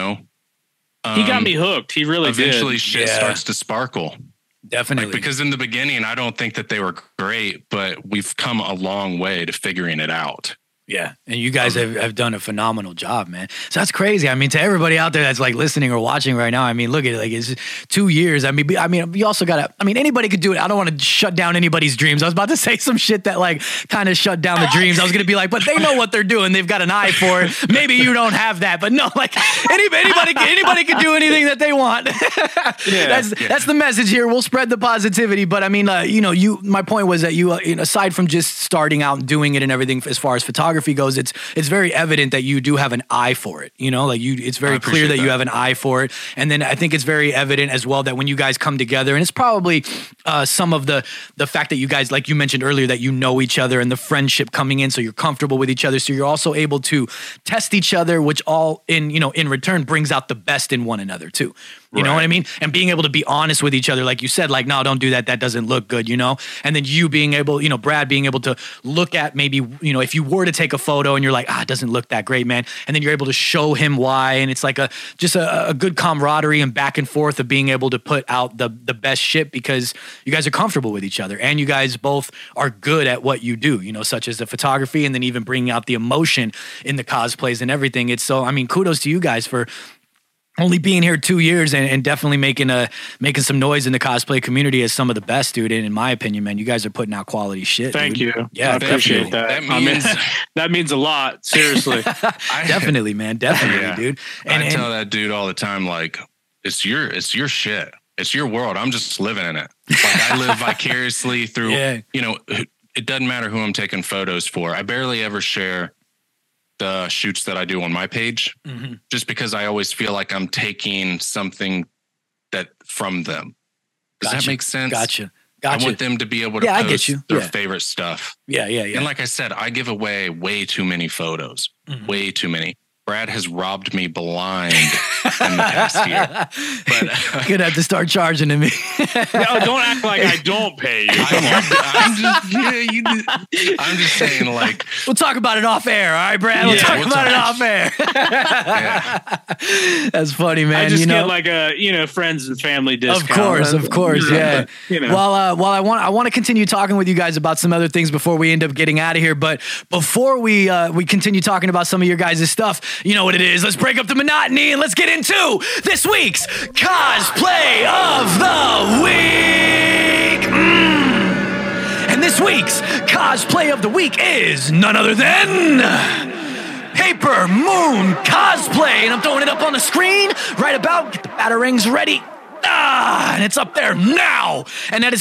he got me hooked. He really eventually did. Shit starts to sparkle. Definitely. Because in the beginning, I don't think that they were great, but we've come a long way to figuring it out. Yeah. And you guys have done a phenomenal job, man. So that's crazy. I mean, to everybody out there that's like listening or watching right now, I mean, look at it. Like, it's 2 years. I mean, you also got to, anybody could do it. I don't want to shut down anybody's dreams. I was about to say some shit that like kind of shut down the dreams. I was going to be like, but they know what they're doing. They've got an eye for it. Maybe you don't have that, but no, like anybody can do anything that they want. That's the message here. We'll spread the positivity. But I mean, my point was that you, aside from just starting out and doing it and everything, as far as photography goes, it's very evident that you do have an eye for it. It's very clear that you have an eye for it. And then I think it's very evident as well that when you guys come together, and it's probably some of the fact that you guys, like you mentioned earlier, that you know each other and the friendship coming in, so you're comfortable with each other, so you're also able to test each other, which all in return brings out the best in one another too. You know what I mean? And being able to be honest with each other, like you said, like, no, don't do that. That doesn't look good, And then you being able, Brad being able to look at maybe, if you were to take a photo and you're like, it doesn't look that great, man. And then you're able to show him why. And it's like just a good camaraderie and back and forth of being able to put out the best shit because you guys are comfortable with each other and you guys both are good at what you do, such as the photography and then even bringing out the emotion in the cosplays and everything. It's so, kudos to you guys for only being here 2 years and definitely making some noise in the cosplay community as some of the best, dude. And in my opinion, man, you guys are putting out quality shit. Thank you. Yeah, I appreciate that. That means a lot. Seriously. Definitely, man. Definitely, dude. And I tell that dude all the time, like, it's your shit. It's your world. I'm just living in it. Like I live vicariously through, it doesn't matter who I'm taking photos for. I barely ever share the shoots that I do on my page, just because I always feel like I'm taking something that from them. Does that make sense? Gotcha. I want them to be able to post their favorite stuff. Yeah. And like I said, I give away way too many photos, way too many. Brad has robbed me blind in the past year. But you're gonna have to start charging to me. No, don't act like I don't pay you. I'm just saying, like, we'll talk about it off air, all right, Brad? We'll talk about it off air. That's funny, man. I just get like a friends and family discount. Of course, yeah. While I want to continue talking with you guys about some other things before we end up getting out of here, but before we continue talking about some of your guys' stuff. You know what it is. Let's break up the monotony and let's get into this week's Cosplay of the Week. And this week's Cosplay of the Week is none other than Paper Moon Cosplay. And I'm throwing it up on the screen right about. Get the batarangs ready. And it's up there now. And that is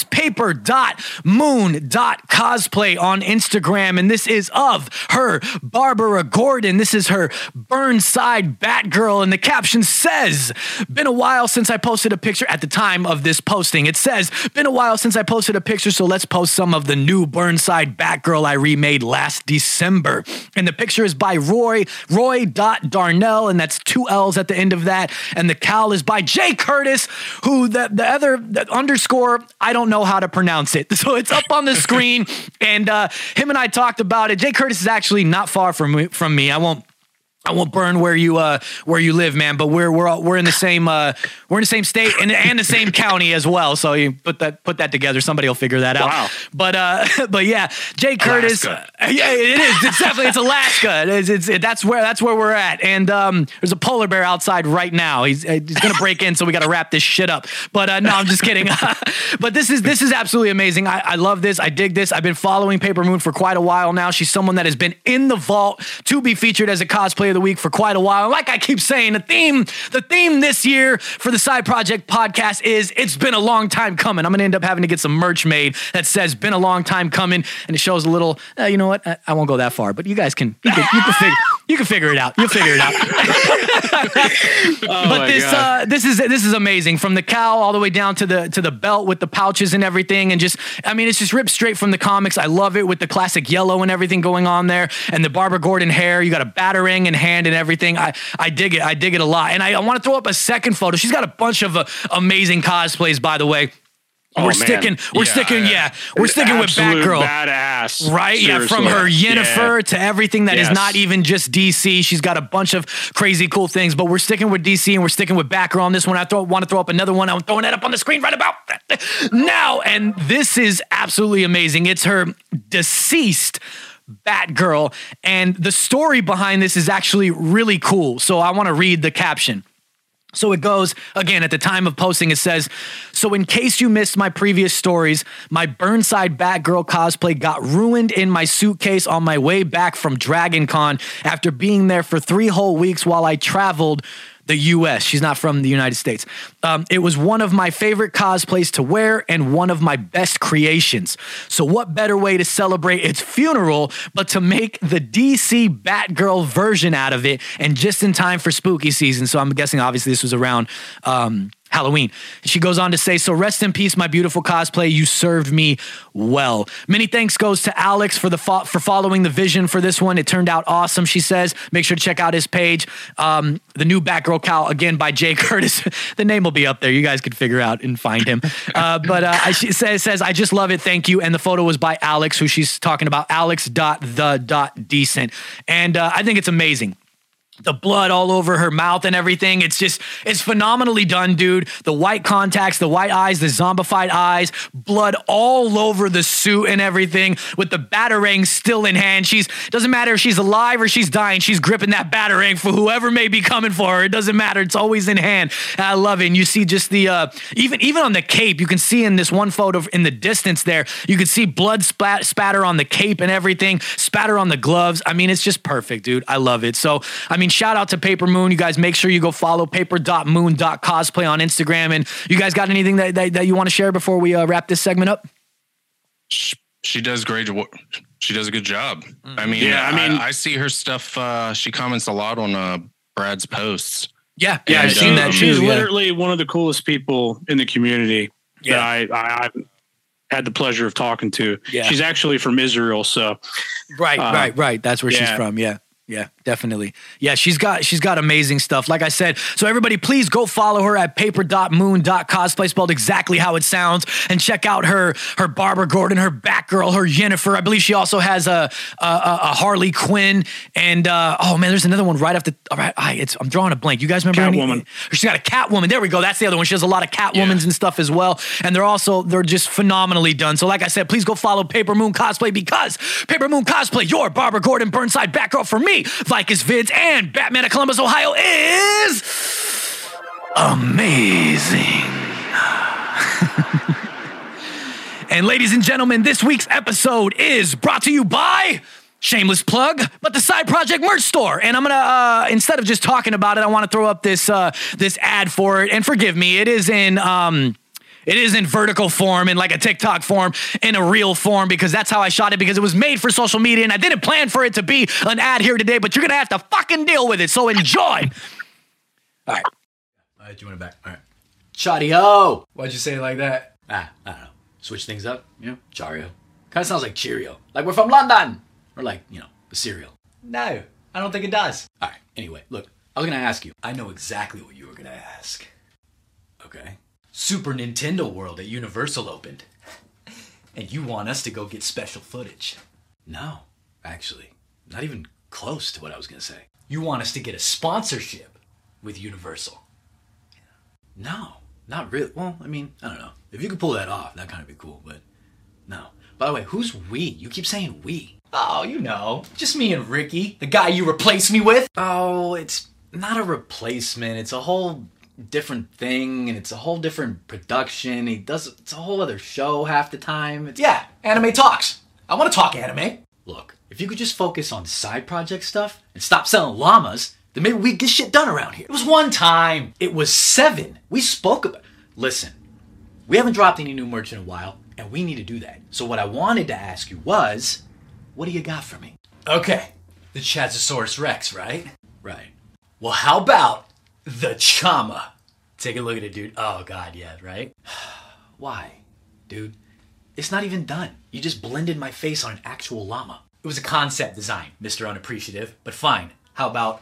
paper.moon.cosplay on Instagram. And this is of her Barbara Gordon. This is her Burnside Batgirl. And the caption says, been a while since I posted a picture at the time of this posting. It says, been a while since I posted a picture, so let's post some of the new Burnside Batgirl I remade last December. And the picture is by Roy.Darnell, and that's 2 L's at the end of that. And the cowl is by Jay Curtis, who the underscore, I don't know how to pronounce it. So it's up on the screen, and him and I talked about it. Jay Curtis is actually not far from me. I won't burn where you live, man. But we're in the same state and the same county as well. So you put that together. Somebody will figure that out. Wow. But yeah, Jay Curtis. Yeah, it is. It's definitely Alaska. That's where we're at. And there's a polar bear outside right now. He's gonna break in, so we got to wrap this shit up. But no, I'm just kidding. But this is absolutely amazing. I love this. I dig this. I've been following Paper Moon for quite a while now. She's someone that has been in the vault to be featured as a cosplayer of the week for quite a while. Like I keep saying, the theme this year for the Side Project podcast is it's been a long time coming. I'm gonna end up having to get some merch made that says been a long time coming, and it shows a little. You know what? I won't go that far, but you guys can figure it out. You'll figure it out. But this is amazing, from the cowl all the way down to the belt with the pouches and everything, and just it's just ripped straight from the comics. I love it with the classic yellow and everything going on there, and the Barbara Gordon hair. You got a batarang in hand and everything. I dig it. I dig it a lot. And I want to throw up a second photo. She's got a bunch of amazing cosplays, by the way. We're sticking with Batgirl. Badass. Right? Seriously. Yeah, from her Yennefer to everything that is not even just DC. She's got a bunch of crazy cool things, but we're sticking with DC and we're sticking with Batgirl on this one. I want to throw up another one. I'm throwing that up on the screen right about now. And this is absolutely amazing. It's her deceased Batgirl, and the story behind this is actually really cool. So I want to read the caption. So it goes, again, at the time of posting, it says, so in case you missed my previous stories, my Burnside Batgirl cosplay got ruined in my suitcase on my way back from Dragon Con after being there for 3 whole weeks while I traveled the U.S. She's not from the United States. It was one of my favorite cosplays to wear and one of my best creations. So what better way to celebrate its funeral but to make the DC Batgirl version out of it, and just in time for spooky season. So I'm guessing obviously this was around Halloween. She goes on to say, so rest in peace, my beautiful cosplay. You served me well. Many thanks goes to Alex for following the vision for this one. It turned out awesome, she says. Make sure to check out his page. The new Batgirl cowl, again, by Jay Curtis. The name will be up there. You guys could figure out and find him. She says, I just love it. Thank you. And the photo was by Alex, who she's talking about, Alex.the.decent. And I think it's amazing. The blood all over her mouth and everything. It's phenomenally done, dude. The white contacts, the white eyes, the zombified eyes, blood all over the suit and everything, with the batarang still in hand. Doesn't matter if she's alive or she's dying, she's gripping that batarang for whoever may be coming for her. It doesn't matter. It's always in hand. And I love it. And you see just the, even on the cape, you can see in this one photo in the distance there, you can see blood spatter on the cape and everything, spatter on the gloves. It's just perfect, dude. I love it. So, shout out to Paper Moon. You guys make sure you go follow paper.moon.cosplay on Instagram. And you guys got anything that you want to share before we wrap this segment up? She does great. She does a good job. I see her stuff. She comments a lot on Brad's posts. Yeah, I've seen that. She's literally one of the coolest people in the community that I had the pleasure of talking to. Yeah. She's actually from Israel, so right. That's where she's from. Yeah, definitely. Yeah, she's got amazing stuff. Like I said, so everybody please go follow her at paper.moon.cosplay, spelled exactly how it sounds, and check out her Barbara Gordon, her Batgirl, her Yennefer. I believe she also has a Harley Quinn, and there's another one right after. All right, I'm drawing a blank. You guys remember Catwoman? She's got a Catwoman. There we go. That's the other one. She has a lot of Catwomans and stuff as well, and they're just phenomenally done. So like I said, please go follow Paper Moon Cosplay, because Paper Moon Cosplay, your Barbara Gordon Burnside Batgirl for me, Vicus Vids, and Batman of Columbus, Ohio is amazing. And ladies and gentlemen, this week's episode is brought to you by shameless plug, but the Side Project merch store. And I'm gonna instead of just talking about it, I want to throw up this this ad for it. And forgive me, it is in vertical form, in like a TikTok form, in a real form, because that's how I shot it, because it was made for social media and I didn't plan for it to be an ad here today, but you're gonna have to fucking deal with it. So enjoy. All right, you want it back? All right. Chario. Why'd you say it like that? I don't know. Switch things up, you know? Chario. Kind of sounds like Cheerio. Like we're from London. Or like, you know, the cereal. No, I don't think it does. All right, anyway, look, I was going to ask you. I know exactly what you were going to ask. Okay. Super Nintendo World at Universal opened. And you want us to go get special footage. No, actually, not even close to what I was going to say. You want us to get a sponsorship with Universal. No, not really. Well, I mean, I don't know. If you could pull that off, that kind of be cool, but no. By the way, who's we? You keep saying we. Oh, you know, just me and Ricky, the guy you replaced me with. Oh, it's not a replacement. It's a whole different thing, and it's a whole different production. It's a whole other show half the time. Yeah, Anime Talks. I want to talk anime. Look, if you could just focus on side project stuff and stop selling llamas, then maybe we get shit done around here. It was one time. It was 7. We spoke about... Listen, we haven't dropped any new merch in a while, and we need to do that. So what I wanted to ask you was, what do you got for me? Okay, the Chazosaurus Rex, right? Right. Well, how about the Chama? Take a look at it, dude. Oh, God, yeah, right? Why? Dude, it's not even done. You just blended my face on an actual llama. It was a concept design, Mr. Unappreciative, but fine. How about...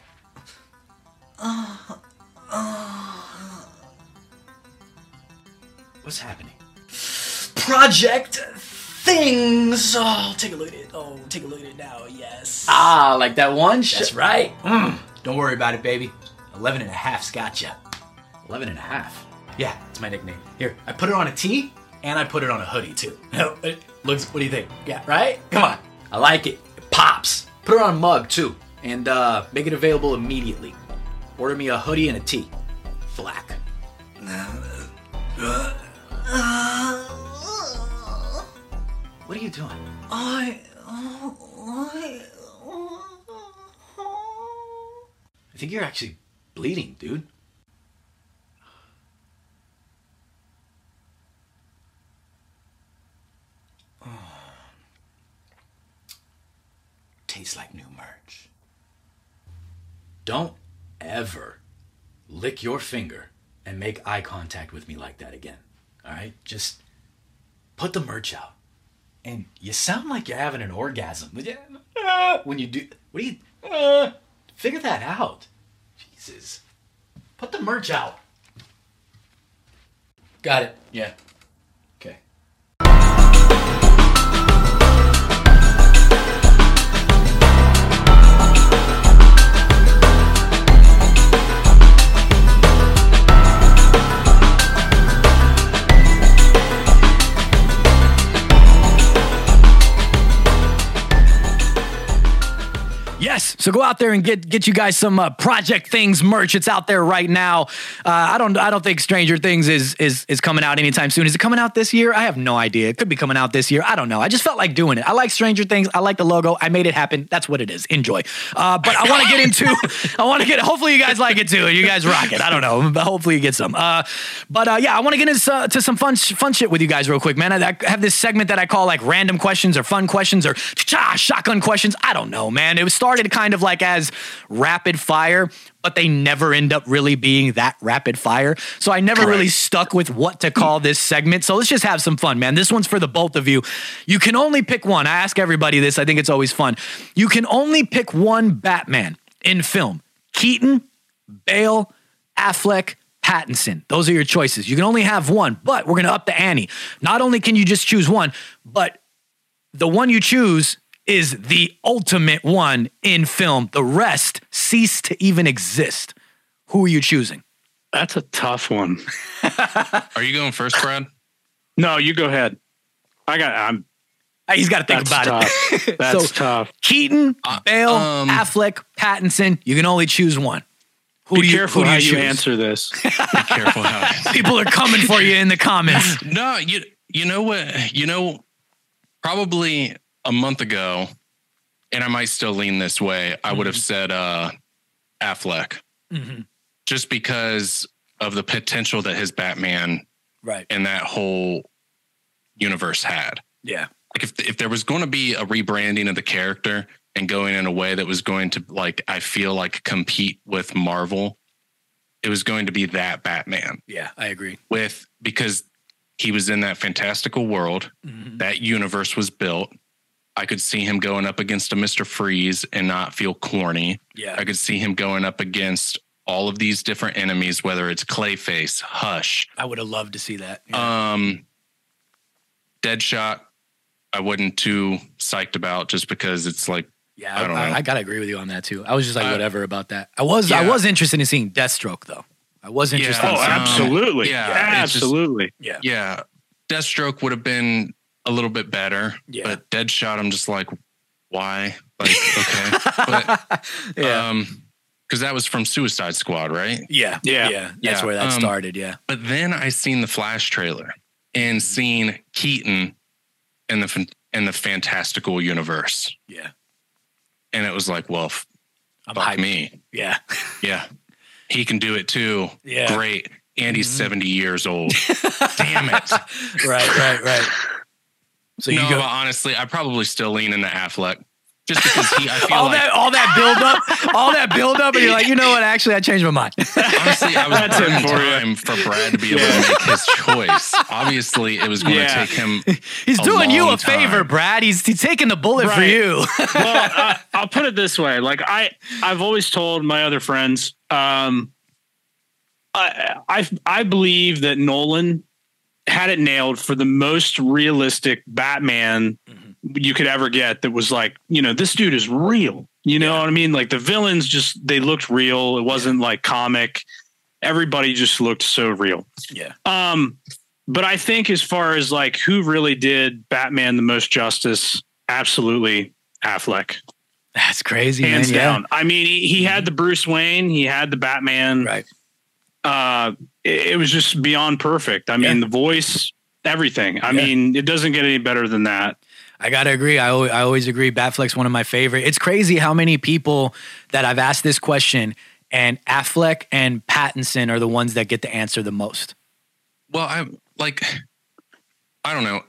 What's happening? Project Things. Oh, take a look at it. Oh, take a look at it now. Yes. Ah, like that one? That's right. Don't worry about it, baby. 11 and a half's gotcha. 11 and a half? Yeah, it's my nickname. Here, I put it on a tee, and I put it on a hoodie, too. It looks, what do you think? Yeah, right? Come on. I like it. It pops. Put it on a mug, too, and make it available immediately. Order me a hoodie and a tee. Flack. What are you doing? I think you're actually bleeding, dude. Tastes like new merch. Don't ever lick your finger and make eye contact with me like that again. All right? Just put the merch out. And you sound like you're having an orgasm. When you do... What do you... Figure that out. Jesus. Put the merch out. Got it. Yeah. Okay. Yes, so go out there and get you guys some Project Things merch. It's out there right now. I don't think Stranger Things is coming out anytime soon. Is it coming out this year? I have no idea. It could be coming out this year. I don't know. I just felt like doing it. I like Stranger Things. I like the logo. I made it happen. That's what it is. Enjoy. But I want to get hopefully you guys like it too. You guys rock it. I don't know. But hopefully you get some. Yeah, I want to get into some fun shit with you guys real quick, man. I have this segment that I call like random questions or fun questions or shotgun questions. I don't know, man. It was started kind of like as rapid fire, but they never end up really being that rapid fire. So I never really stuck with what to call this segment. So let's just have some fun, man. This one's for the both of you. You can only pick one. I ask everybody this. I think it's always fun. You can only pick one Batman in film. Keaton, Bale, Affleck, Pattinson. Those are your choices. You can only have one, but we're going to up the ante. Not only can you just choose one, but the one you choose is the ultimate one in film. The rest cease to even exist. Who are you choosing? That's a tough one. Are you going first, Brad? No, you go ahead. He's got to think about it. That's tough. Keaton, Bale, Affleck, Pattinson. You can only choose one. Be careful how you answer this. Be careful how people are coming for you in the comments. No, you know what? Probably a month ago, and I might still lean this way, I would have said Affleck, just because of the potential that his Batman and that whole universe had. Yeah. Like if there was going to be a rebranding of the character and going in a way that was going to, like, I feel like, compete with Marvel, it was going to be that Batman. Yeah, I agree. Because he was in that fantastical world, that universe was built. I could see him going up against a Mr. Freeze and not feel corny. Yeah. I could see him going up against all of these different enemies, whether it's Clayface, Hush. I would have loved to see that. Yeah. Deadshot, I wasn't too psyched about, just because it's like, yeah, I don't know. I gotta agree with you on that too. I was just like, whatever about that. I was interested in seeing Deathstroke though. I was interested. Oh, absolutely. Absolutely. Yeah. Deathstroke would have been a little bit better. Yeah. But Deadshot, I'm just like, why? Like, okay. But because that was from Suicide Squad, right? Yeah. That's where that started. Yeah. But then I seen the Flash trailer and seen Keaton in the fantastical universe. Yeah. And it was like, well, fuck me. Yeah. Yeah. He can do it too. Yeah. Great. And he's 70 years old. Damn it. Right. So no, but honestly, I probably still lean into Affleck. Just because I feel all that build up, and you're like, you know what? Actually, I changed my mind. Honestly, I was burning time for Brad to be able to make his choice. Obviously, it was going to take him. He's doing you a favor, Brad. He's taking the bullet for you. Well, I'll put it this way: like I've always told my other friends, I believe that Nolan had it nailed for the most realistic Batman you could ever get. That was like, this dude is real. You know what I mean? Like the villains they looked real. It wasn't like comic. Everybody just looked so real. Yeah. But I think as far as like who really did Batman the most justice, absolutely Affleck. That's crazy. Hands down. I mean, he had the Bruce Wayne, he had the Batman. Right. It was just beyond perfect. I mean, the voice, everything. I mean, it doesn't get any better than that. I got to agree. I always agree. Batfleck's one of my favorite. It's crazy how many people that I've asked this question, and Affleck and Pattinson are the ones that get to answer the most. Well, I don't know.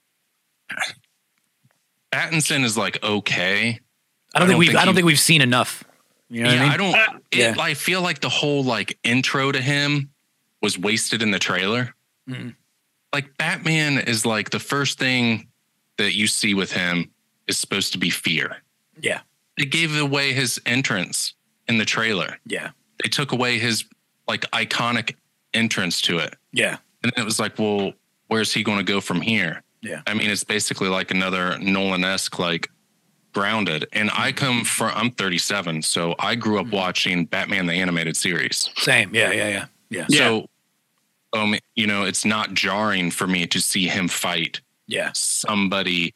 Pattinson is like, okay. I don't think we've seen enough. You know what I mean? I feel like the whole like intro to him was wasted in the trailer. Like Batman is like the first thing that you see with him is supposed to be fear. Yeah. They gave away his entrance in the trailer. Yeah. They took away his like iconic entrance to it. Yeah. And then it was like, well, where's he going to go from here? Yeah. I mean, it's basically like another Nolan-esque, like Grounded. And I'm 37. So I grew up watching Batman, the animated series. Same. Yeah. So, it's not jarring for me to see him fight somebody,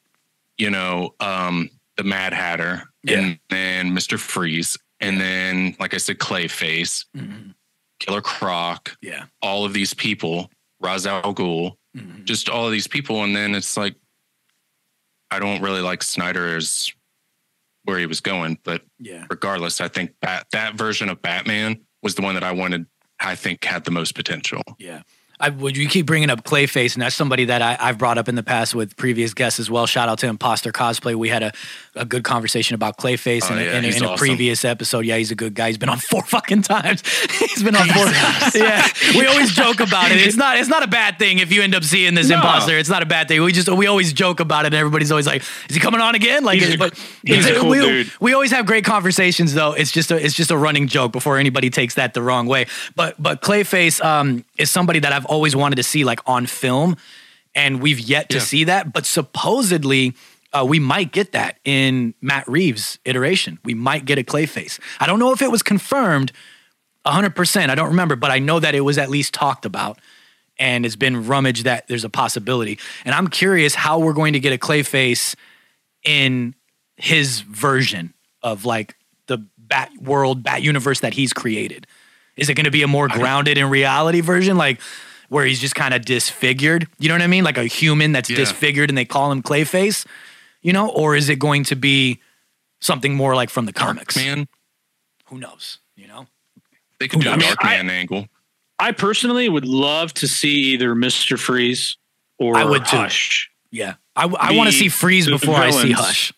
the Mad Hatter and then Mr. Freeze. And then, like I said, Clayface, Killer Croc, all of these people, Ra's al Ghul, just all of these people. And then it's like, I don't really like Snyder as where he was going, but regardless, I think that version of Batman was the one that I think had the most potential. Yeah. You keep bringing up Clayface, and that's somebody that I've brought up in the past with previous guests as well. Shout out to Imposter Cosplay. We had a good conversation about Clayface in a previous episode. Yeah, he's a good guy. He's been on 4 fucking times. He's been on 4. Yeah, we always joke about it. It's not a bad thing if you end up seeing this imposter. It's not a bad thing. We always joke about it, and everybody's always like, "Is he coming on again?" Like, he's a cool dude. We always have great conversations, though. It's just a running joke before anybody takes that the wrong way. But Clayface is somebody that I've always wanted to see like on film, and we've yet to see that. But supposedly, we might get that in Matt Reeves' iteration. We might get a Clayface. I don't know if it was confirmed 100%. I don't remember, but I know that it was at least talked about, and it's been rummaged that there's a possibility. And I'm curious how we're going to get a Clayface in his version of like the Bat world, Bat universe that he's created. Is it going to be a more grounded in reality version, like where he's just kind of disfigured? You know what I mean? Like a human that's disfigured and they call him Clayface, or is it going to be Something more like from the comics. Man, Who knows? You know? they could do a Darkman angle. I personally would love to see either Mr. Freeze or I would too. Hush. Yeah. I want to see Freeze before I see Hush.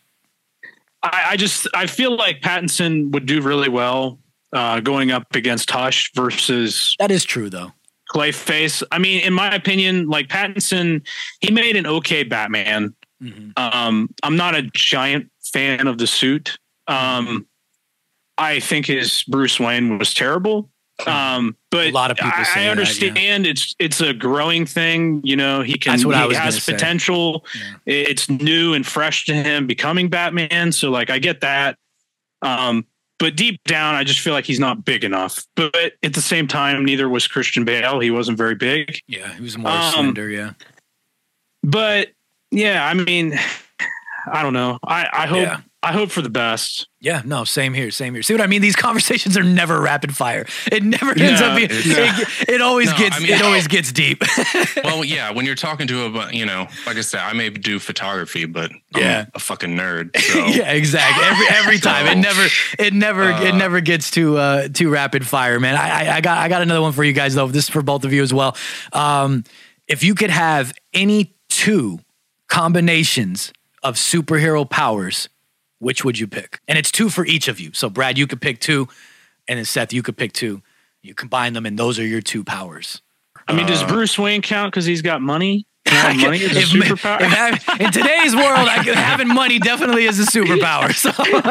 I feel like Pattinson would do really well going up against Hush versus That is true, though. Clayface. I mean, in my opinion, like Pattinson, he made an okay Batman. Mm-hmm. I'm not a giant fan of the suit. I think his Bruce Wayne was terrible. But a lot of people I understand it's a growing thing. You know, he has potential. Yeah. It's new and fresh to him becoming Batman. So like, I get that. But deep down, I just feel like he's not big enough. But at the same time, neither was Christian Bale. He wasn't very big. Yeah, he was more slender. Yeah. But yeah, I mean, I don't know. I hope for the best. Yeah, no, same here. See what I mean? These conversations are never rapid fire. It never ends up being. It always gets deep. Well, yeah, when you're talking to like I said, I may do photography, but I'm a fucking nerd. So. Yeah, exactly. Every time it never gets too rapid fire, man. I got another one for you guys though. This is for both of you as well. If you could have any two combinations of superhero powers, which would you pick? And it's two for each of you. So Brad, you could pick two, and then Seth, you could pick two. You combine them, and those are your two powers. I mean, does Bruce Wayne count because he's got money? Money is a superpower. In today's world, having money definitely is a superpower. So.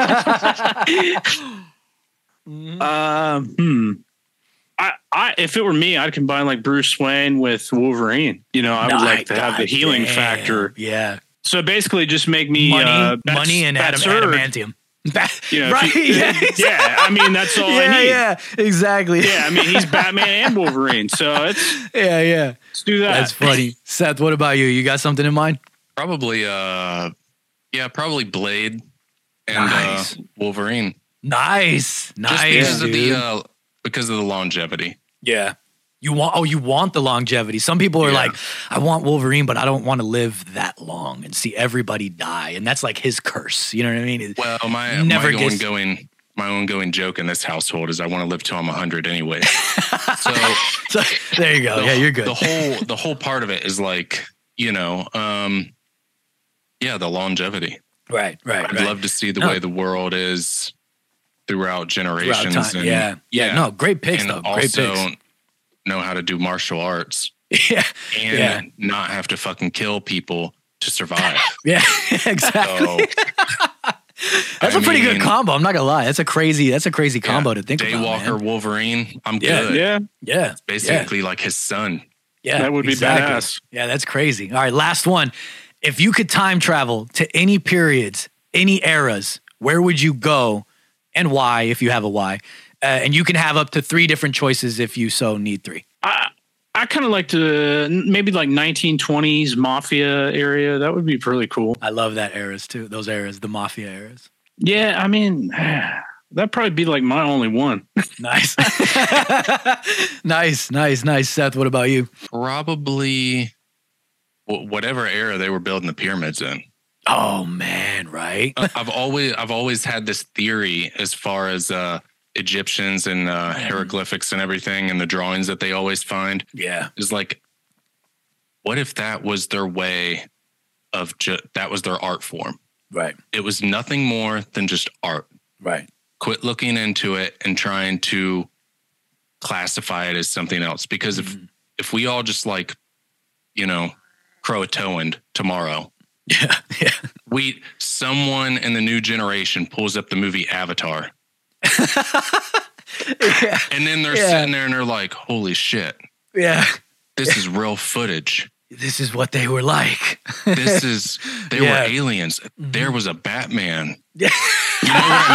If it were me, I'd combine like Bruce Wayne with Wolverine. You know, I would like to have the healing factor. Yeah. So basically, just make me money and adamantium. Right? Yeah. I mean, that's all I need. Yeah, exactly. Yeah, I mean, he's Batman and Wolverine, so it's Let's do that. That's funny. Seth, what about you? You got something in mind? Probably, probably Blade and Wolverine. Nice. Just because of the longevity. Yeah. You want the longevity. Some people are like, I want Wolverine, but I don't want to live that long and see everybody die. And that's like his curse. You know what I mean? Well, my ongoing joke in this household is I want to live till I'm 100 anyway. so there you go. Yeah, you're good. The whole part of it is like, the longevity. Right. I'd love to see the way the world is throughout generations. No, great picks though. Great picks. Know how to do martial arts and not have to fucking kill people to survive. Yeah, exactly. That's a pretty good combo. I'm not gonna lie. That's a crazy combo to think about. Daywalker, Wolverine. I'm good. Yeah. It's basically like his son. Yeah, that would be badass. Yeah, that's crazy. All right, last one. If you could time travel to any periods, any eras, where would you go and why, if you have a why? And you can have up to 3 different choices if you so need 3. I kind of like to maybe like 1920s mafia area. That would be really cool. I love that eras too. Those eras, the mafia eras. Yeah, I mean, that'd probably be like my only one. Nice. Nice. Seth, what about you? Probably whatever era they were building the pyramids in. Oh man, right? I've always had this theory as far as Egyptians and hieroglyphics and everything and the drawings that they always find. Yeah. Is like, what if that was their way of that was their art form? Right. It was nothing more than just art. Right. Quit looking into it and trying to classify it as something else. Because if we all just like, Croatoan tomorrow. Yeah. Someone in the new generation pulls up the movie Avatar. And then they're sitting there and they're like, holy shit. Yeah. This is real footage. This is what they were like. They were aliens. There was a Batman. Yeah. You know what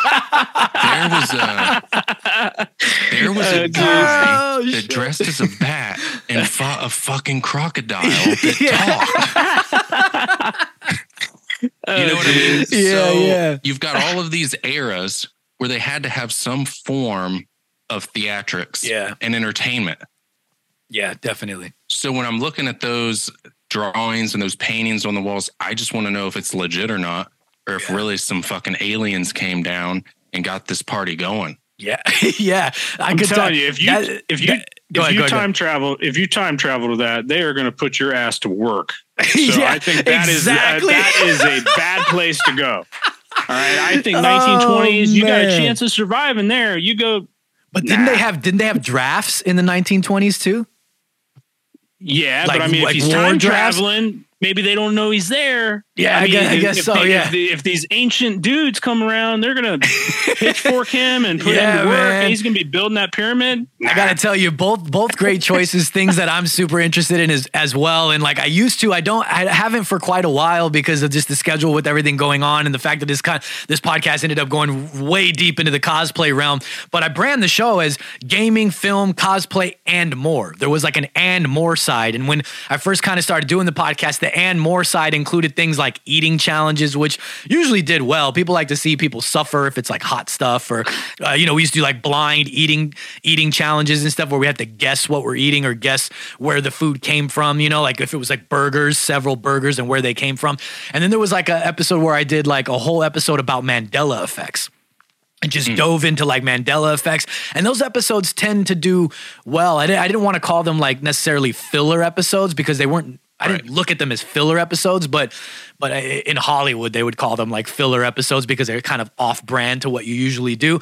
I mean? There was a guy that dressed as a bat and fought a fucking crocodile that talked. You know what I mean? Yeah. You've got all of these eras where they had to have some form of theatrics and entertainment. Yeah, definitely. So when I'm looking at those drawings and those paintings on the walls, I just want to know if it's legit or not. or if really some fucking aliens came down and got this party going. Yeah. Yeah. I'm telling you, if you time travel to that, they are going to put your ass to work. So Yeah, I think that exactly. is a bad place to go. All right. I think 1920s, you got a chance of surviving there. You go. But didn't they have drafts in the 1920s too? Yeah, Like- but I mean, like if he's war time drafts? traveling, maybe they don't know he's there. Yeah, I guess so. Yeah. If these ancient dudes come around, they're gonna pitchfork him and put him to work, man. and he's gonna be building that pyramid. I gotta tell you, both great choices, things that I'm super interested in as well. And like I haven't for quite a while because of just the schedule with everything going on and the fact that this podcast ended up going way deep into the cosplay realm. But I brand the show as gaming, film, cosplay, and more. There was like an and more side. And when I first kind of started doing the podcast, the and more side included things like eating challenges, which usually did well. People like to see people suffer if it's like hot stuff or, we used to do like blind eating challenges and stuff where we had to guess what we're eating or guess where the food came from, like if it was like burgers, several burgers and where they came from. And then there was like an episode where I did like a whole episode about Mandela effects. And just dove into like Mandela effects. And those episodes tend to do well. I didn't want to call them like necessarily filler episodes because they weren't, I didn't look at them as filler episodes, but in Hollywood, they would call them like filler episodes because they're kind of off brand to what you usually do.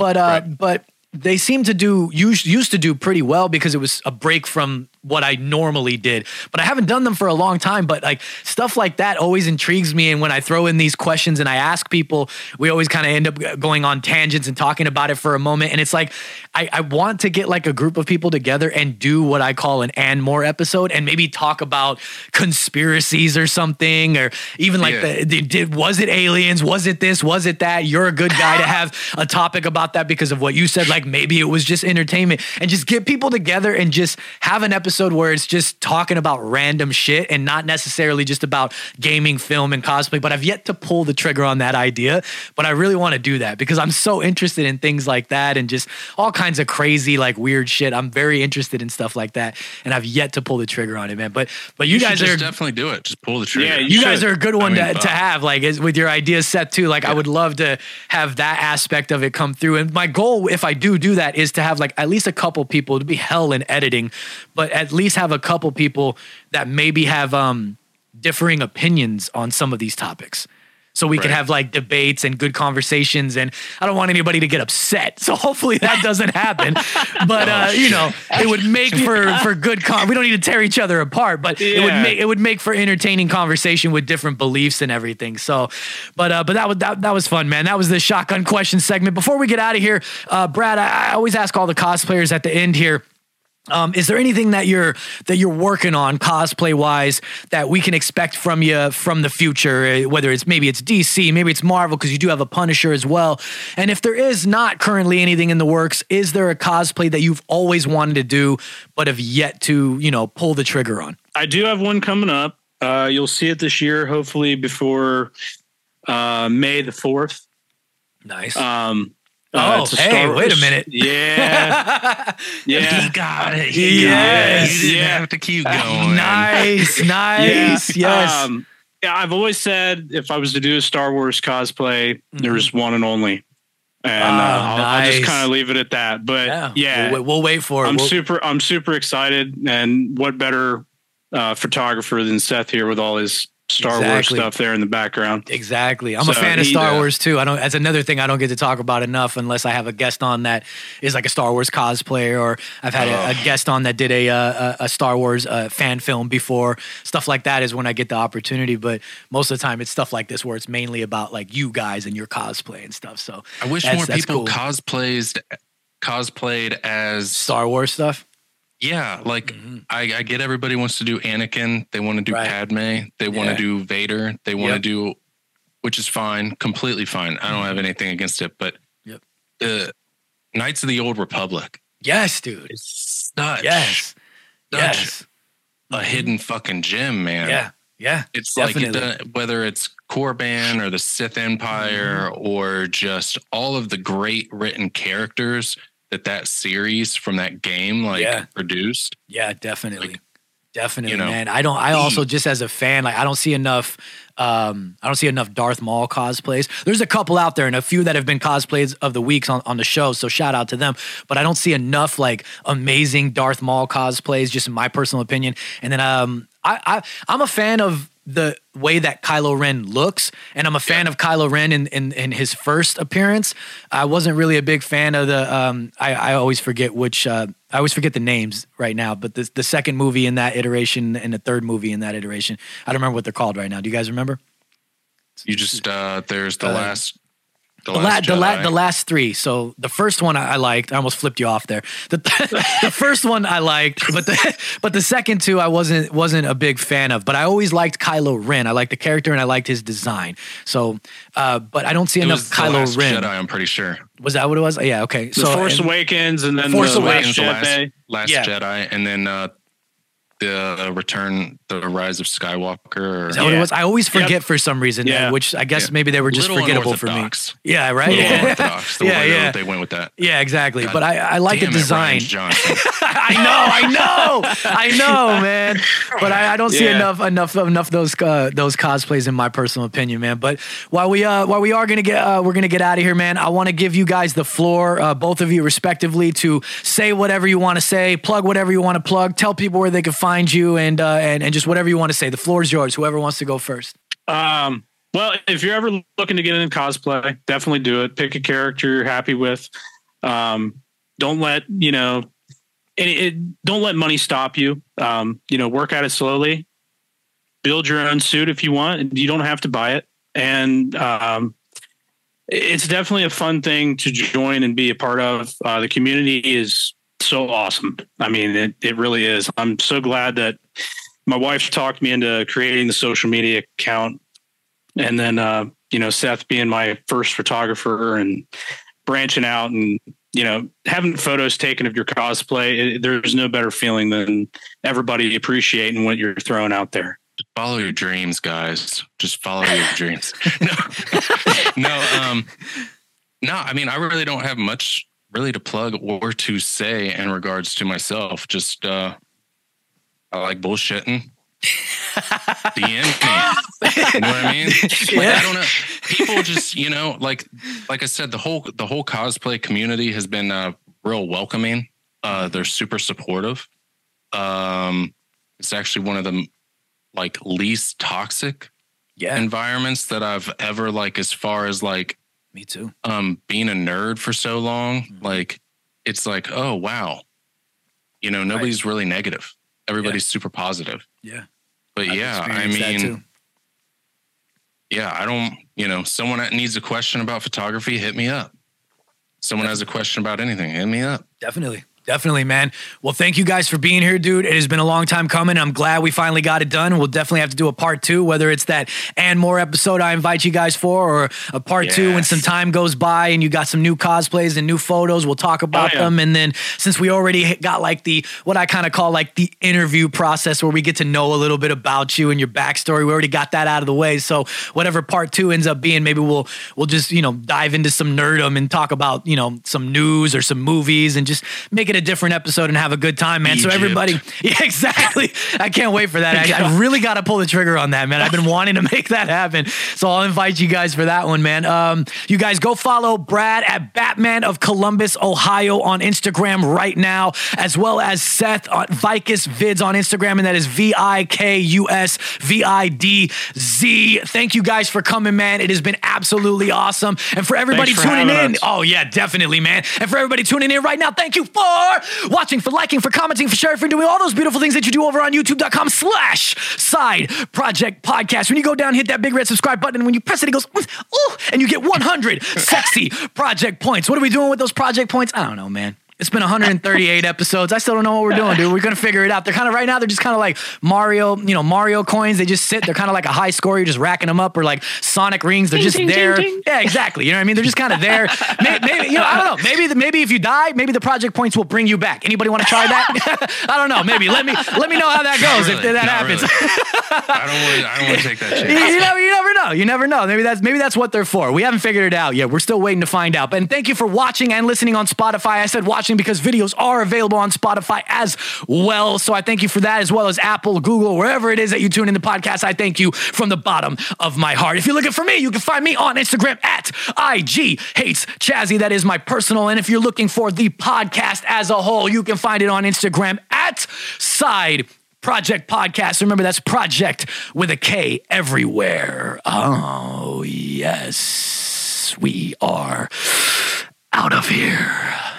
But they seem to used to do pretty well because it was a break from what I normally did, but I haven't done them for a long time. But like stuff like that always intrigues me. And when I throw in these questions and I ask people, we always kind of end up going on tangents and talking about it for a moment. And it's like, I want to get like a group of people together and do what I call an and more episode and maybe talk about conspiracies or something, or even like was it aliens? Was it this? Was it that? You're a good guy to have a topic about that because of what you said. Like maybe it was just entertainment, and just get people together and just have an episode where it's just talking about random shit and not necessarily just about gaming, film, and cosplay. But I've yet to pull the trigger on that idea, but I really want to do that because I'm so interested in things like that and just all kinds of crazy, like weird shit. I'm very interested in stuff like that, and I've yet to pull the trigger on it, man. But you guys are definitely do it. Just pull the trigger. Yeah, you guys are a good one to have, like with your ideas set too. Like I would love to have that aspect of it come through. And my goal, if I do that, is to have like at least a couple people. To be hell in editing, but at least have a couple people that maybe have differing opinions on some of these topics. So we can have like debates and good conversations, and I don't want anybody to get upset. So hopefully that doesn't happen. But it would make for good. We don't need to tear each other apart, but it would make for entertaining conversation with different beliefs and everything. So, but that was fun, man. That was the shotgun question segment. Before we get out of here, Brad, I always ask all the cosplayers at the end here. Is there anything that you're working on cosplay wise that we can expect from you from the future? Whether maybe it's DC, maybe it's Marvel, because you do have a Punisher as well. And if there is not currently anything in the works, is there a cosplay that you've always wanted to do but have yet to pull the trigger on? I do have one coming up. You'll see it this year, hopefully before May the 4th. Nice. Wait a minute. Yeah. He got it. He got it. You didn't have to keep going. Nice. Yes. I've always said if I was to do a Star Wars cosplay, there's one and only. And I'll just kind of leave it at that. But we'll wait for it. I'm super excited. And what better photographer than Seth here with all his Star Wars stuff there in the background. Exactly. I'm a fan of Star Wars too. That's another thing I don't get to talk about enough unless I have a guest on that is like a Star Wars cosplayer, or I've had a guest on that did a Star Wars fan film before. Stuff like that is when I get the opportunity. But most of the time it's stuff like this where it's mainly about like you guys and your cosplay and stuff. So I wish more people cosplayed as Star Wars stuff. Yeah, like I get everybody wants to do Anakin. They want to do Padme. They want to do Vader. They want to do, which is fine, completely fine. I don't have anything against it. But the Knights of the Old Republic. Yes, dude. It's such a hidden fucking gem, man. Yeah. It's definitely. like whether it's Korban or the Sith Empire or just all of the great written characters that series from that game produced. Yeah, definitely. Definitely, man. I also just as a fan, like I don't see enough Darth Maul cosplays. There's a couple out there and a few that have been cosplays of the weeks on the show. So shout out to them. But I don't see enough like amazing Darth Maul cosplays, just in my personal opinion. And then I'm a fan of the way that Kylo Ren looks, and I'm a fan of Kylo Ren in his first appearance. I wasn't really a big fan of the I always forget the names right now, but the second movie in that iteration and the third movie in that iteration, I don't remember what they're called right now. Do you guys remember? You just there's the last last three. So the first one I liked. I almost flipped you off there. The first one I liked, but the second two I wasn't a big fan of. But I always liked Kylo Ren. I liked the character and I liked his design. So, but I don't see enough Kylo Ren. Jedi, I'm pretty sure. Was that what it was? Yeah. Okay. The Force Awakens, and then Force the Awakens, Last Jedi, and then the Rise of Skywalker. Is that what it was? I always forget for some reason, which I guess maybe they were just forgettable for me. Yeah, right? Unorthodox, the way they went with that. Yeah, exactly. God, but I like the design. I know, man. But I don't see enough of those cosplays in my personal opinion, man. But while we are gonna get out of here, man, I want to give you guys the floor, both of you respectively, to say whatever you want to say, plug whatever you want to plug, tell people where they can find you, and just whatever you want to say. The floor is yours. Whoever wants to go first. Well, if you're ever looking to get into cosplay, definitely do it. Pick a character you're happy with. Don't let don't let money stop you. Work at it slowly. Build your own suit if you want. You don't have to buy it, and it's definitely a fun thing to join and be a part of. The community is so awesome. I mean, it really is. I'm so glad that my wife talked me into creating the social media account, and then Seth being my first photographer and branching out and having photos taken of your cosplay. There's no better feeling than everybody appreciating what you're throwing out there. Just follow your dreams, guys. Just follow your dreams. No. I mean, I really don't have much really to plug or to say in regards to myself. Just I like bullshitting. DM me. You know what I mean? Like, I don't know. People just, like I said, the whole cosplay community has been real welcoming. They're super supportive. It's actually one of the least toxic environments that I've ever as far as me too. Being a nerd for so long, it's oh wow, nobody's really negative. Everybody's super positive. Yeah. But I mean, I don't, someone that needs a question about photography, hit me up. Someone has a question about anything, hit me up. Definitely, man. Well, thank you guys for being here, dude. It has been a long time coming. I'm glad we finally got it done. We'll definitely have to do a part 2, whether it's that and more episode I invite you guys for, or a part 2 when some time goes by and you got some new cosplays and new photos. We'll talk about them. And then since we already got what I kind of call the interview process, where we get to know a little bit about you and your backstory, we already got that out of the way. So whatever part 2 ends up being, maybe we'll just, dive into some nerdum and talk about, some news or some movies and just make it a different episode and have a good time, man. Egypt. So everybody, exactly. I can't wait for that. I really got to pull the trigger on that, man. I've been wanting to make that happen. So I'll invite you guys for that one, man. You guys go follow Brad at Batman of Columbus, Ohio on Instagram right now, as well as Seth on Vicus Vids on Instagram, and that is VIKUSVIDZ. Thank you guys for coming, man. It has been absolutely awesome. And for everybody tuning in, oh yeah, definitely, man. And for everybody tuning in right now, thank you for watching, for liking, for commenting, for sharing, for doing all those beautiful things that you do over on youtube.com/Side Project Podcast. When you go down, hit that big red subscribe button, and when you press it, it goes, ooh, and you get 100 sexy project points. What are we doing with those project points? I don't know, man. It's been 138 episodes. I still don't know what we're doing, dude. We're going to figure it out. They're kind of, right now, they're just kind of like Mario, Mario coins. They just sit. They're kind of like a high score. You're just racking them up, or like Sonic rings. They're just there. Yeah, exactly. You know what I mean? They're just kind of there. Maybe, I don't know. Maybe if you die, maybe the project points will bring you back. Anybody want to try that? I don't know. Maybe. Let me know how that goes if that happens. Really. I don't want to take that chance. You never know. You never know. Maybe that's what they're for. We haven't figured it out yet. We're still waiting to find out. And thank you for watching and listening on Spotify. I said watching watching, because videos are available on Spotify as well. So I thank you for that, as well as Apple, Google, wherever it is that you tune in the podcast. I thank you from the bottom of my heart. If you're looking for me, you can find me on Instagram at IGHatesChazzy. That is my personal. And if you're looking for the podcast as a whole, you can find it on Instagram at Side Project Podcast. Remember, that's project with a K everywhere. Oh, yes. We are out of here.